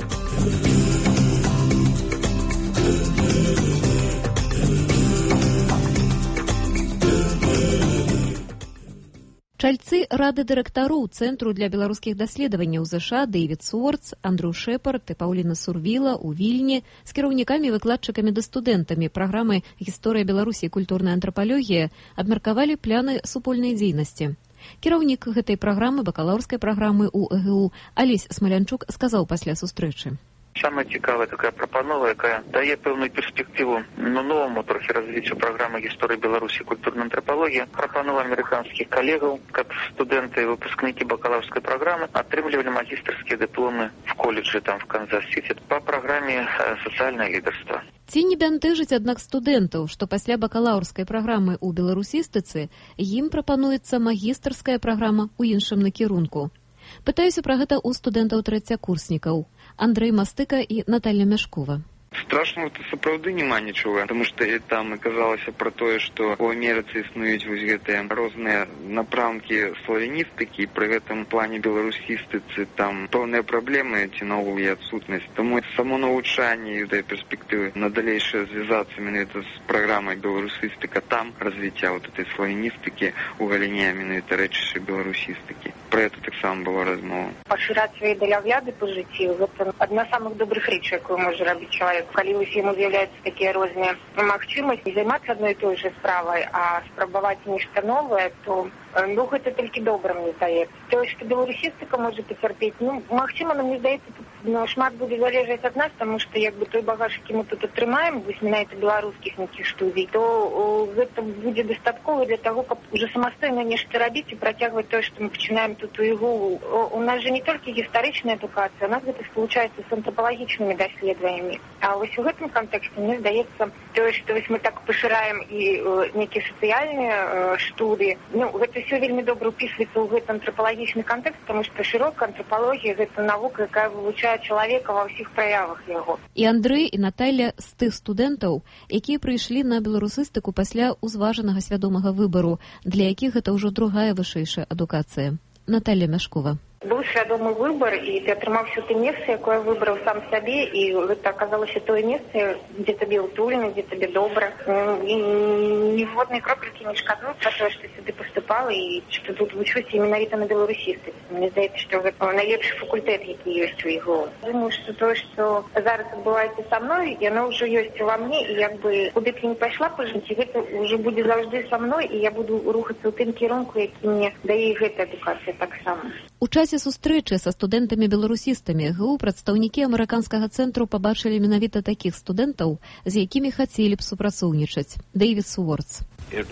Чальцы рады дырэктароў Цэнтру для беларускіх даследаванняў ЗША Дэвід Сворц, Андрю Шэпард і Паўліна Сурвіла ў Вільні з кіраўнікамі, выкладчыкамі ды студэнтамі праграмы «Гісторыя Беларусі і культурная антрапалогія» абмеркавалі пляны супольнай дзейнасці. Кіраўнік гэтай праграмы, бакалаўрскай праграмы ў э гэ у Алесь Смалянчук сказаў пасля сустрэчы. Самая цікавая такая прапанова, якая дае пэўную перспектыву на новому трохі развіццю праграмы гісторыі Беларусі і культурнай антрапалогіі. Прапанова амерыканскіх калегаў, каб студэнты і выпускнікі бакалаўрскай праграмы атрымлівалі магістарскія дыпломы в колледжы там в Канзас-Сіці па праграме сацыяльнае лідарства. Ці не бянтэжыць, аднак, студэнтаў, што пасля бакалаўрскай праграмы ў беларусістыцы ім прапануецца магістарская праграма ў іншым накірунку. Пытаюся пра гэта ў студэнтаў трэцякурснікаў Андрэй Мастыка і Наталья Мяшкова. Страшного то сапраўды няма нічога, тому што там аказалася пра тое, што ў Амерыцы існуюць вось гэтыя розныя напрамкі славяністыкі, пры гэтым плане беларусістыцы там пэўныя праблемы ці наогул і адсутнасць. Таму само навучанне этой перспектывы на далейшае звязацца менавіта з праграмай беларусістыка, там развіцця вот этой славяністыкі у галіне менавіта рэчышча беларусістыкі. Пра гэта таксама была размова. Пашыраць свае далягляды па жыцці, гэта адна з самых добрых рэчаў, якую можа рабіць чалавек. Калі вось яму з'яўляюцца такія розныя магчымасці займацца адной і той жа справай, а спрабаваць нешта новае, то ну, гэта толькі добра, мне здаецца. Тое, што беларусістыка можа пацярпець, ну, магчыма, нам, мне здаецца, тут ну, шмат будзе залежаць ад нас, таму што як бы той багаж, які мы тут атрымаем, вось менавіта беларускіх нейкіх студый, то о, гэта будзе дастаткова для таго, каб уже самастойна нешта рабіць і працягваць тое, што мы пачынаем тут у ігу. У нас жа не толькі гістарычная адукацыя, у нас гэта спалучаецца з антропалагічнымі даследаваннямі. А вось у гэтым кантэксце, мне здаецца, тое, што вось мы так пашыраем і нейкія сацыяльныя штуды, ну, гэта ўсё вельмі добра ўпісваецца ў гэты антропалагічны кантэкст, таму што шырокая антропалогія гэта навука, якая вывучае чалавека ва ўсіх праявах яго. І Андрэй, і Наталля з тых студэнтаў, якія прыйшлі на беларусістыку пасля узважанага свядомага выбару, для якіх гэта ўжо другая вышэйшая адукацыя. Наталля Мяшкова. Быў свядомы выбар, і ты атрымаў все те месцы, якое выбраў сам сабе, і гэта аказалася тое месца, дзе табе ўтульна, дзе табе добра. І ніводнай кропелькі не шкадую пра тое, што сюды паступала і што тут вучуся менавіта на беларусістыцы. Мне здаецца, што гэта найлепшы факультэт, які ёсць у ігу. Думаю, што тое, што зараз адбываецца са мной, яно ўжо ёсць ува мне, і як бы куды б я не пайшла па жыцці, гэта ўжо будзе заўжды са мной, і я буду рухацца ў тым кірунку, які мне дае гэта адукацыя таксама. У часе сустрэчы са студэнтамі-беларусістамі ГУ прадстаўнікі амерыканскага цэнтру пабачылі менавіта такіх студэнтаў, з якімі хацелі б супрацоўнічаць. Дэйвід Сувордс.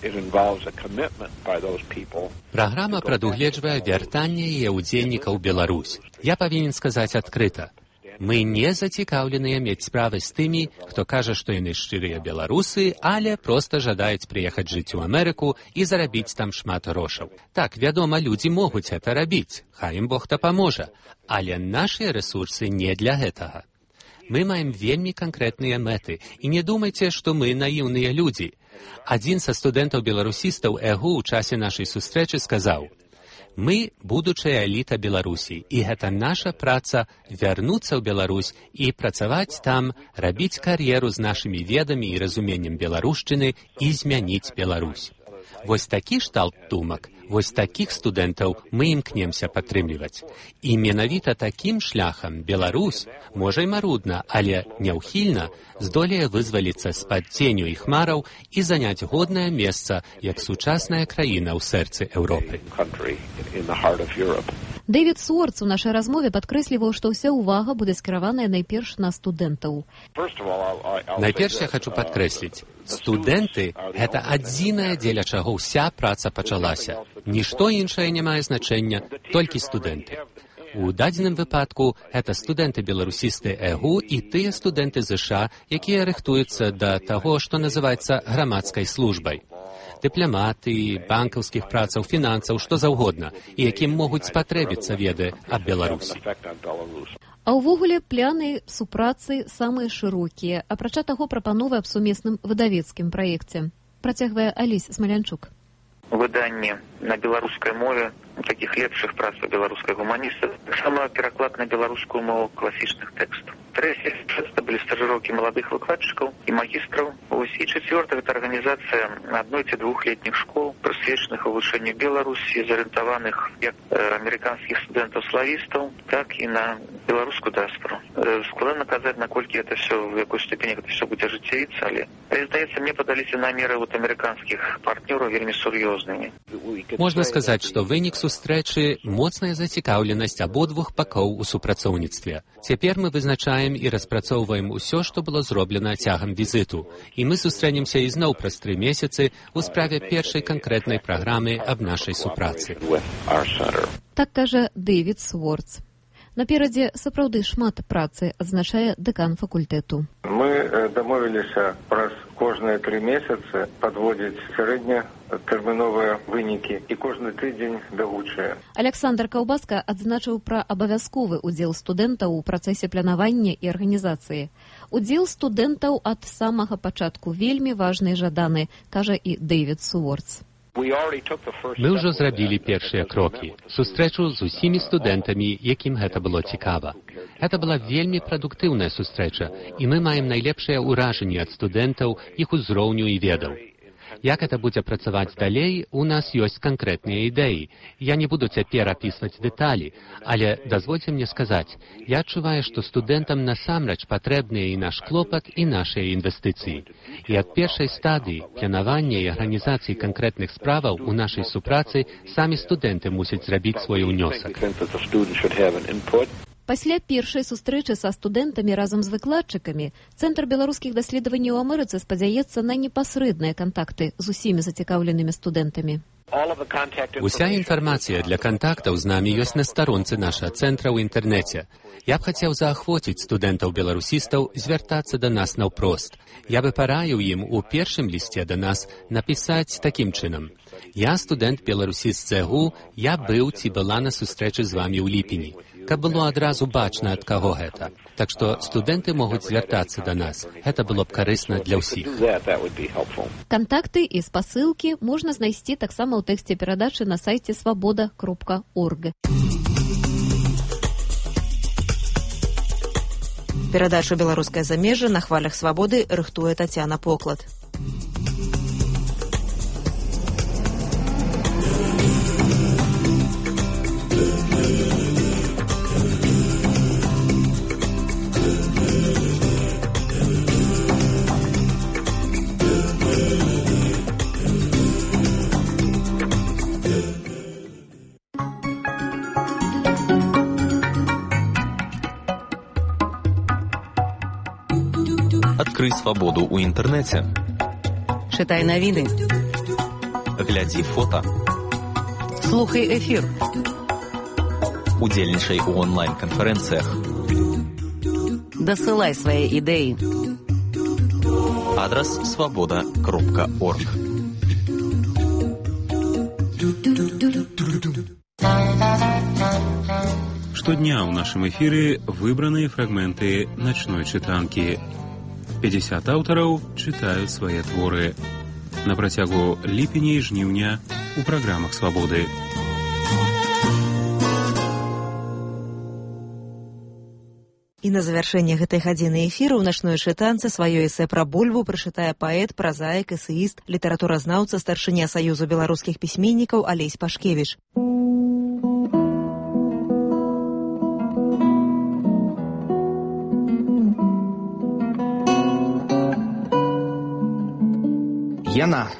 Праграма прадугледжвае вяртанне яе ўдзельнікаў Беларусь. Я павінен сказаць адкрыта. Мы не зацікаўленыя мець справы з тымі, хто кажа, што яны шчырыя беларусы, але проста жадаюць прыехаць жыць у Амерыку і зарабіць там шмат грошаў. Так, вядома, людзі могуць гэта рабіць, хай ім Бог дапаможа, але нашыя рэсурсы не для гэтага. Мы маем вельмі канкрэтныя мэты, і не думайце, што мы наіўныя людзі. Адзін са студэнтаў-беларусістаў ЭГУ ў часе нашай сустрэчы сказаў: «Мы – будучая эліта Беларусі, і гэта наша праца вярнуцца ў Беларусь і працаваць там, рабіць кар'еру з нашымі ведамі і разуменнем беларушчыны і змяніць Беларусь». Вось такі шталт думак, вось такіх студэнтаў мы імкнемся падтрымліваць. І менавіта такім шляхам Беларусь, можа і марудна, але няўхільна, здолее вызваліцца з-пад ценю і хмараў і заняць годнае месца як сучасная краіна ў сэрцы Еўропы. Дэйвід Сувордс у нашай размове падкрэсліваў, што ўся ўвага будзе скіраваная найперш на студэнтаў. Найперш я хачу падкрэсліць, студэнты – гэта адзінае, дзеля чаго ўся праца пачалася. Нішто іншае не мае значэння, толькі студэнты. У дадзеным выпадку гэта студэнты-беларусісты ЭГУ і тыя студэнты ЗША, якія рыхтуюцца да таго, што называецца грамадскай службай. Дыпламаты, банкаўскіх працаў, фінансаў, што заўгодна, і якім могуць спатрэбіцца веды аб Беларусі. А ўвогуле пляны супрацы самыя шырокія, апрача таго прапановы аб сумесным выдавецкім праекце. Працягвае Аліс Смалянчук. Выданне на беларускай мове такіх лепшых працаў беларускай гуманіста, таксама пераклад на беларускую мову класічных тэкстаў. Трэцяе часта былі стажыроўкі маладых выкладчыкаў і магістраў. Вось і чацвёртая гэта арганізацыя адной ці двухлетніх школ, прысвечаных вывучэнню Беларусі, зарыентаваных як амерыканскіх студэнтаў-славістаў, так і на беларускую дыаспору. Складана казаць, наколькі гэта все, в якой ступені гэта все будзе ажыццявіцца, але здаецца, мне падаліся намеры вот амерыканскіх партнёраў вельмі сур'ёзнымі. Можна сказаць, што вынік сустрэчы – моцная зацікаўленасць абодвух бакоў у супрацоўніцтве. Цяпер мы вызначаем і распрацоўваем усё, што было зроблена цягам візіту. І мы сустрэнемся ізноў праз тры месяцы ў справе першай канкрэтнай праграмы аб нашай супрацы. Так кажа Дэйвід Сувордс. Наперадзе сапраўды шмат працы, адзначае дэкан факультэту. Мы дамовіліся праз кожныя тры месяцы падводзіць сярэднятэрміновыя вынікі і кожны тыдзень бягучыя. Аляксандр Каўбаска адзначыў пра абавязковы ўдзел студэнтаў у працэсе планавання і арганізацыі. Удзел студэнтаў ад самага пачатку вельмі важны і жаданы, кажа і Дэвід Суворц. Мы ўжо зрабілі першыя крокі. Сустрэчу з усімі студэнтамі, якім гэта было цікава. Гэта была вельмі прадуктыўная сустрэча, і мы маем найлепшыя ўражанні ад студэнтаў, іх узроўню і ведаў. Як это будзе працаваць далей, у нас ёсць канкрэтныя ідэі. Я не буду цяпер апісваць дэталі, але дазвольце мне сказаць, я адчуваю, што студэнтам насамрэч патрэбныя і наш клопат, і нашыя інвестыцыі. І ад першай стадыі планавання і арганізацыі канкрэтных справаў у нашай супрацы самі студэнты мусяць зрабіць свой унёсак. Пасля першай сустрэчы са студэнтамі разам з выкладчыкамі Цэнтр беларускіх даследаванняў у Амерыцы спадзяецца на непасрэдныя кантакты з усімі зацікаўленымі студэнтамі. Уся інфармацыя для кантактаў з намі ёсць на старонцы нашага цэнтра ў інтэрнэце. Я б хацеў заахвоціць студэнтаў-беларусістаў звяртацца да нас наўпрост. Я бы параіў ім у першым лісце да нас напісаць такім чынам. Я студэнт-беларусіст з ЦЭГУ, я быў ці была на сустрэчы з вамі ў ліпені. Каб было адразу бачна, ад каго гэта. Так што студэнты могуць звяртацца да нас. Гэта было б карысна для ўсіх. Кантакты і спасылкі можна знайсці таксама ў тэксце перадачы на сайце свабода кропка орг. Перадачу «Беларускае замежжа» на хвалях свабоды рыхтуе Тацяна Поклад. Адкрый свабоду ў інтэрнэце. Чытай навіны. Глядзі фота. Слухай эфір. Удзельнічай у онлайн-канферэнцыях. Дасылай свае ідэі. Адрас свабода кропка орг. Штодня ў нашым эфіры выбраныя фрагменты начной чытанкі. пятьдесят аўтараў чытаюць свае творы. На працягу ліпеня і жніўня у праграмах свабоды. І на завяршэнне гэтай гадзіны эфіру ў начной чытанцы сваё эсэ пра бульбу прачытае паэт, празаік, эсэіст, літаратуразнаўца, старшыня Саюзу беларускіх пісьменнікаў Алесь Пашкевіч. Яна.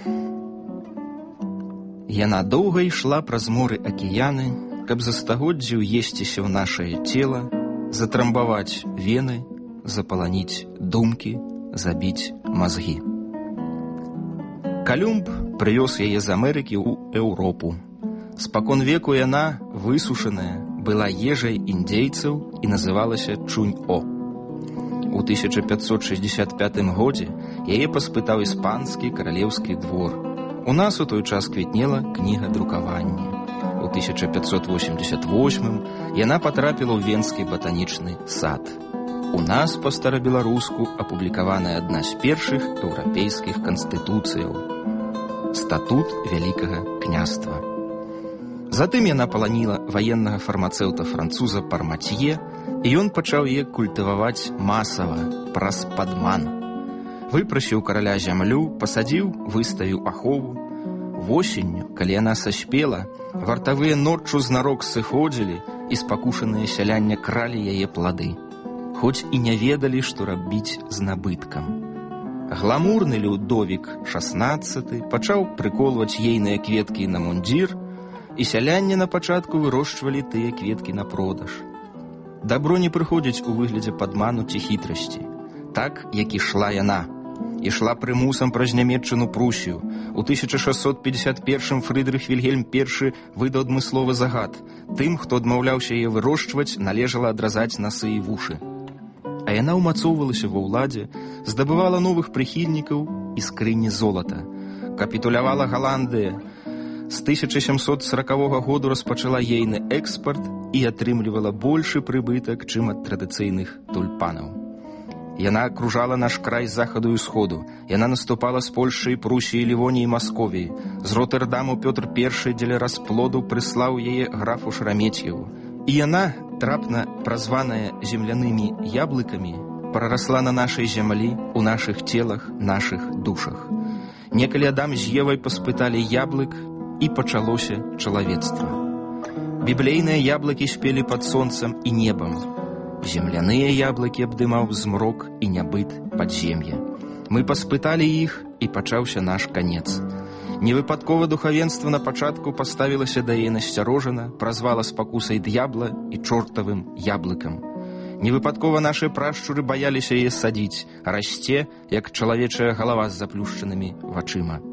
Яна доўга ішла праз моры акіяны, каб за стагоддзі ўесціся ў нашае цела, затрамбаваць вены, запаланіць думкі, забіць мазгі. Калюмб прывёз яе з Амерыкі ў Еўропу. Спакон веку яна, высушаная, была ежай індзейцаў і называлася Чунь-О. У тысяча пятьсот шестьдесят пятым годзе яе паспытаў іспанскі каралеўскі двор. У нас у той час квітнела кніга друкавання. У тысяча пятьсот восемьдесят восьмым яна патрапіла ў Венскі батанічны сад. У нас па-старабеларуску апублікаваная адна з першых еўрапейскіх канстытуцыяў – статут Вялікага княства. Затым яна паланіла ваеннага фармацэўта-француза Парматье, і ён пачаў яе культываваць масава, праз падман. Выпрасіў караля зямлю, пасадзіў, выставіў ахову. Восенню, калі яна саспела, вартавыя ноччу знарок сыходзілі, і спакушаныя сялянне кралі яе плады. Хоць і не ведалі, што рабіць з набыткам. Гламурны Людовік шаснаццаты пачаў прыколваць ейныя кветкі на мундзір, і сялянне на пачатку вырошчвалі тыя кветкі на продаж. Дабро не прыходзіць у выглядзе падману ці хітрасці. Так, як ішла яна. Ішла прымусам праз нямецчыну Прусію. У тысяча шэсцьсот пятьдесят першым Фрыдрых Вільгельм першы выдаў адмысловы загад. Тым, хто адмаўляўся яе вырошчваць, належала адразаць насы і вушы. А яна ўмацоўвалася ва ўладзе, здабывала новых прыхільнікаў і скрыні золата. Капітулявала Галандыя. З тысяча сямсот сорокавога году распачала ейны экспарт і атрымлівала большы прыбытак, чым ад традыцыйных тульпанаў. Яна акружала наш край з захаду і ўсходу. Яна наступала з Польшчы, Прусіі, Лівоніі, Масковіі. З Ротэрдаму Пётр Першы дзеля расплоду прыслаў яе графу Шараметьеву. І яна, трапна празваная землянымі яблыкамі, прарасла на нашай зямлі, у нашых целах, нашых душах. Некалі Адам з Евай паспыталі яблык, і пачалося чалавецтва. Біблейныя яблыкі спелі пад сонцам і небам. Земляныя яблыкі абдымаў змрок і нябыт падзем'я. Мы паспыталі іх, і пачаўся наш канец. Невыпадкова духавенства на пачатку паставілася да яе насцярожана, празвала спакусай д'ябла і чортавым яблыкам. Невыпадкова нашы прашчуры баяліся яе садзіць, а расце, як чалавечая галава з заплюшчанымі вачыма.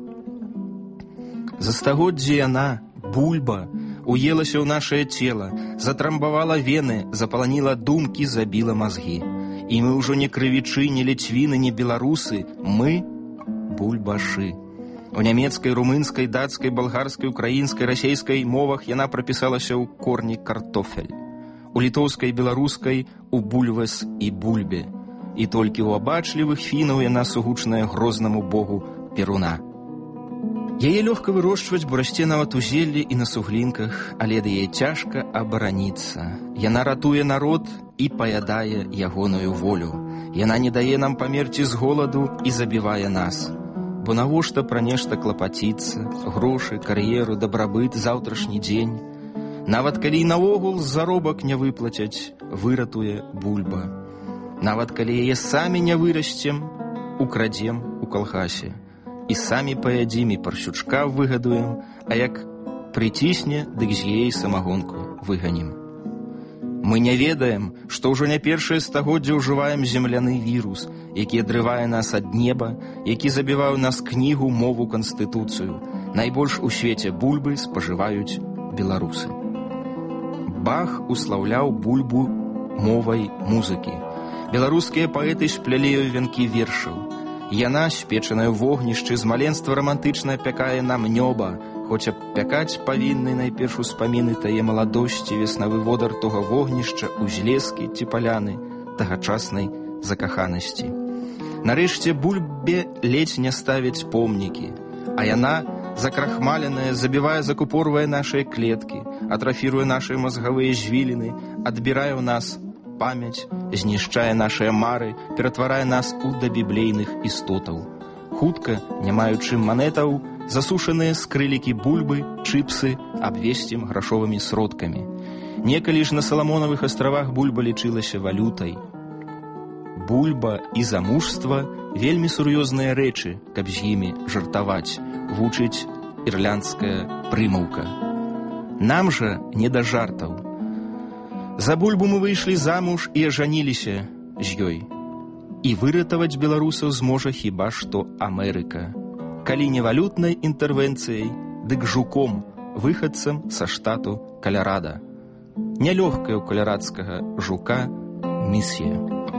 За стагоддзі яна, бульба, уелася ў нашае цела, затрамбавала вены, запаланіла думкі, забіла мазгі. І мы ўжо не крывічы, не ліцвіны, не беларусы, мы бульбашы. У нямецкай, румынскай, дацкай, балгарскай, украінскай, расейскай мовах яна прапісалася ў корні картофель. У літоўскай, беларускай у бульвас і бульбе. І толькі ў абачлівых фінаў яна сугучная грознаму богу Перуна. Яе лёгка вырошчваць, бо расце нават у зеллі і на суглінках, але да яе цяжка абараніцца. Яна ратуе народ і паядае ягоную волю. Яна не дае нам памерці з голаду і забівае нас. Бо навошта пра нешта клапаціцца, грошы, кар'еру, дабрабыт, заўтрашні дзень. Нават калі і наогул заробак не выплацяць, выратуе бульба. Нават калі яе самі не вырасцем, украдзем у калгасе. І самі паядзім, і паршучка выгадуем, а як прыцісне, дык з яе самагонку выганім. Мы не ведаем, што ўжо не першае стагоддзе ўжываем земляны вірус, які адрывае нас ад неба, які забівае нас кнігу, мову, канстытуцыю. Найбольш у свеце бульбы спажываюць беларусы. Бах услаўляў бульбу мовай музыкі. Беларускія паэты сплялі ёй вянкі вершаў. Яна, спечаная ў вогнішчы, з маленства рамантычна пякае нам нёба, хоць абпякаць павінны найперш успаміны тае маладосці, веснавы водар тога вогнішча, узлескі ці паляны тагачаснай закаханасці. Нарэшце бульбе ледзь не ставяць помнікі, а яна, закрахмаленая, забівае, закупорвае нашыя клеткі, атрафіруе нашыя мазгавыя звіліны, адбірае ў нас памяць, знішчае нашыя мары, ператварае нас у дабіблейных істотаў. Хутка, не маючы манетаў, засушаныя скрылікі бульбы, чыпсы абвесцім грашовымі сродкамі. Некалі ж на Саламонавых астравах бульба лічылася валютай. Бульба і замужства вельмі сур'ёзныя рэчы, каб з імі жартаваць, вучыць ірландская прымаўка. Нам жа не да жартаў. За бульбу мы выйшлі замуж і ажаніліся з ёй. І выратаваць беларусаў зможа хіба што Амерыка. Калі не валютнай інтэрвенцыяй, дык жуком, выхадцам са штату Калярада. Нялёгкая ў калярадскага жука місія.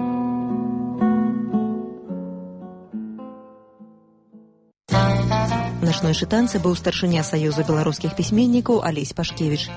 Начной чытанцы быў старшыня Саюза беларускіх пісьменнікаў Алесь Пашкевіч.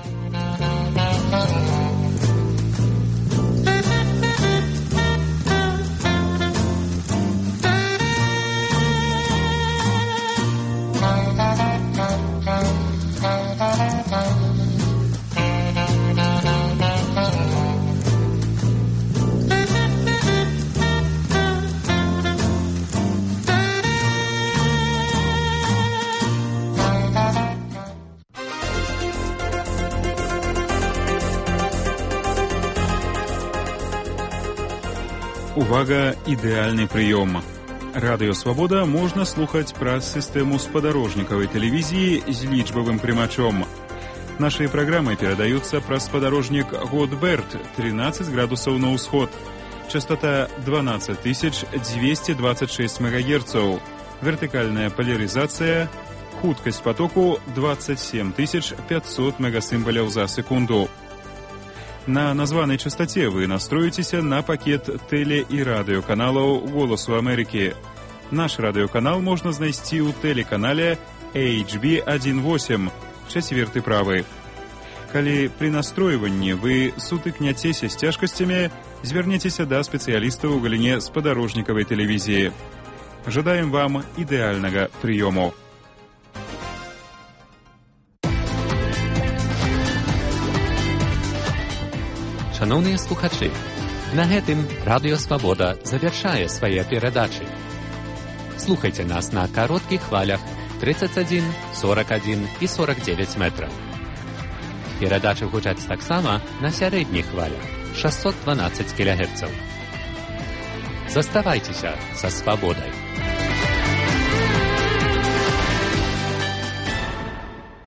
Увага, ідэальны прыём. Радыё Свабода можна слухаць праз сістэму спадарожнікавай тэлевізіі з лічбавым прымачом. Нашыя праграмы перадаюцца праз спадарожнік Годберт, тринадцать градусаў на ўсход. Частота дванадцать тысяч двести двадцать шесть мегагерцаў. Вертыкальная поляризация. Хуткасць потоку двадцать семь тысяч пятьсот мегасімбаляў за секунду. На названай частоце вы настроіцеся на пакет тэле- і радыёканалаў «Голасу Амерыкі». Наш радыёканал можна знайсці ў тэлеканале эйч би один восемь, чацверты правы. Калі пры настройванні вы сутыкняцеся з цяжкасцямі, звярніцеся да спецыялістаў у галіне спадарожнікавай тэлевізіі. Жадаем вам ідэальнага прыёму. Шановныя слухачы, на гэтым Радыё Свабода завяршае свае перадачы. Слухайце нас на кароткіх хвалях тридцать один, сорок один і сорок девять метраў. Перадачы гучаць таксама на сярэдніх хвалях шестьсот двенадцать кілогерцаў. Заставайцеся са свабодай.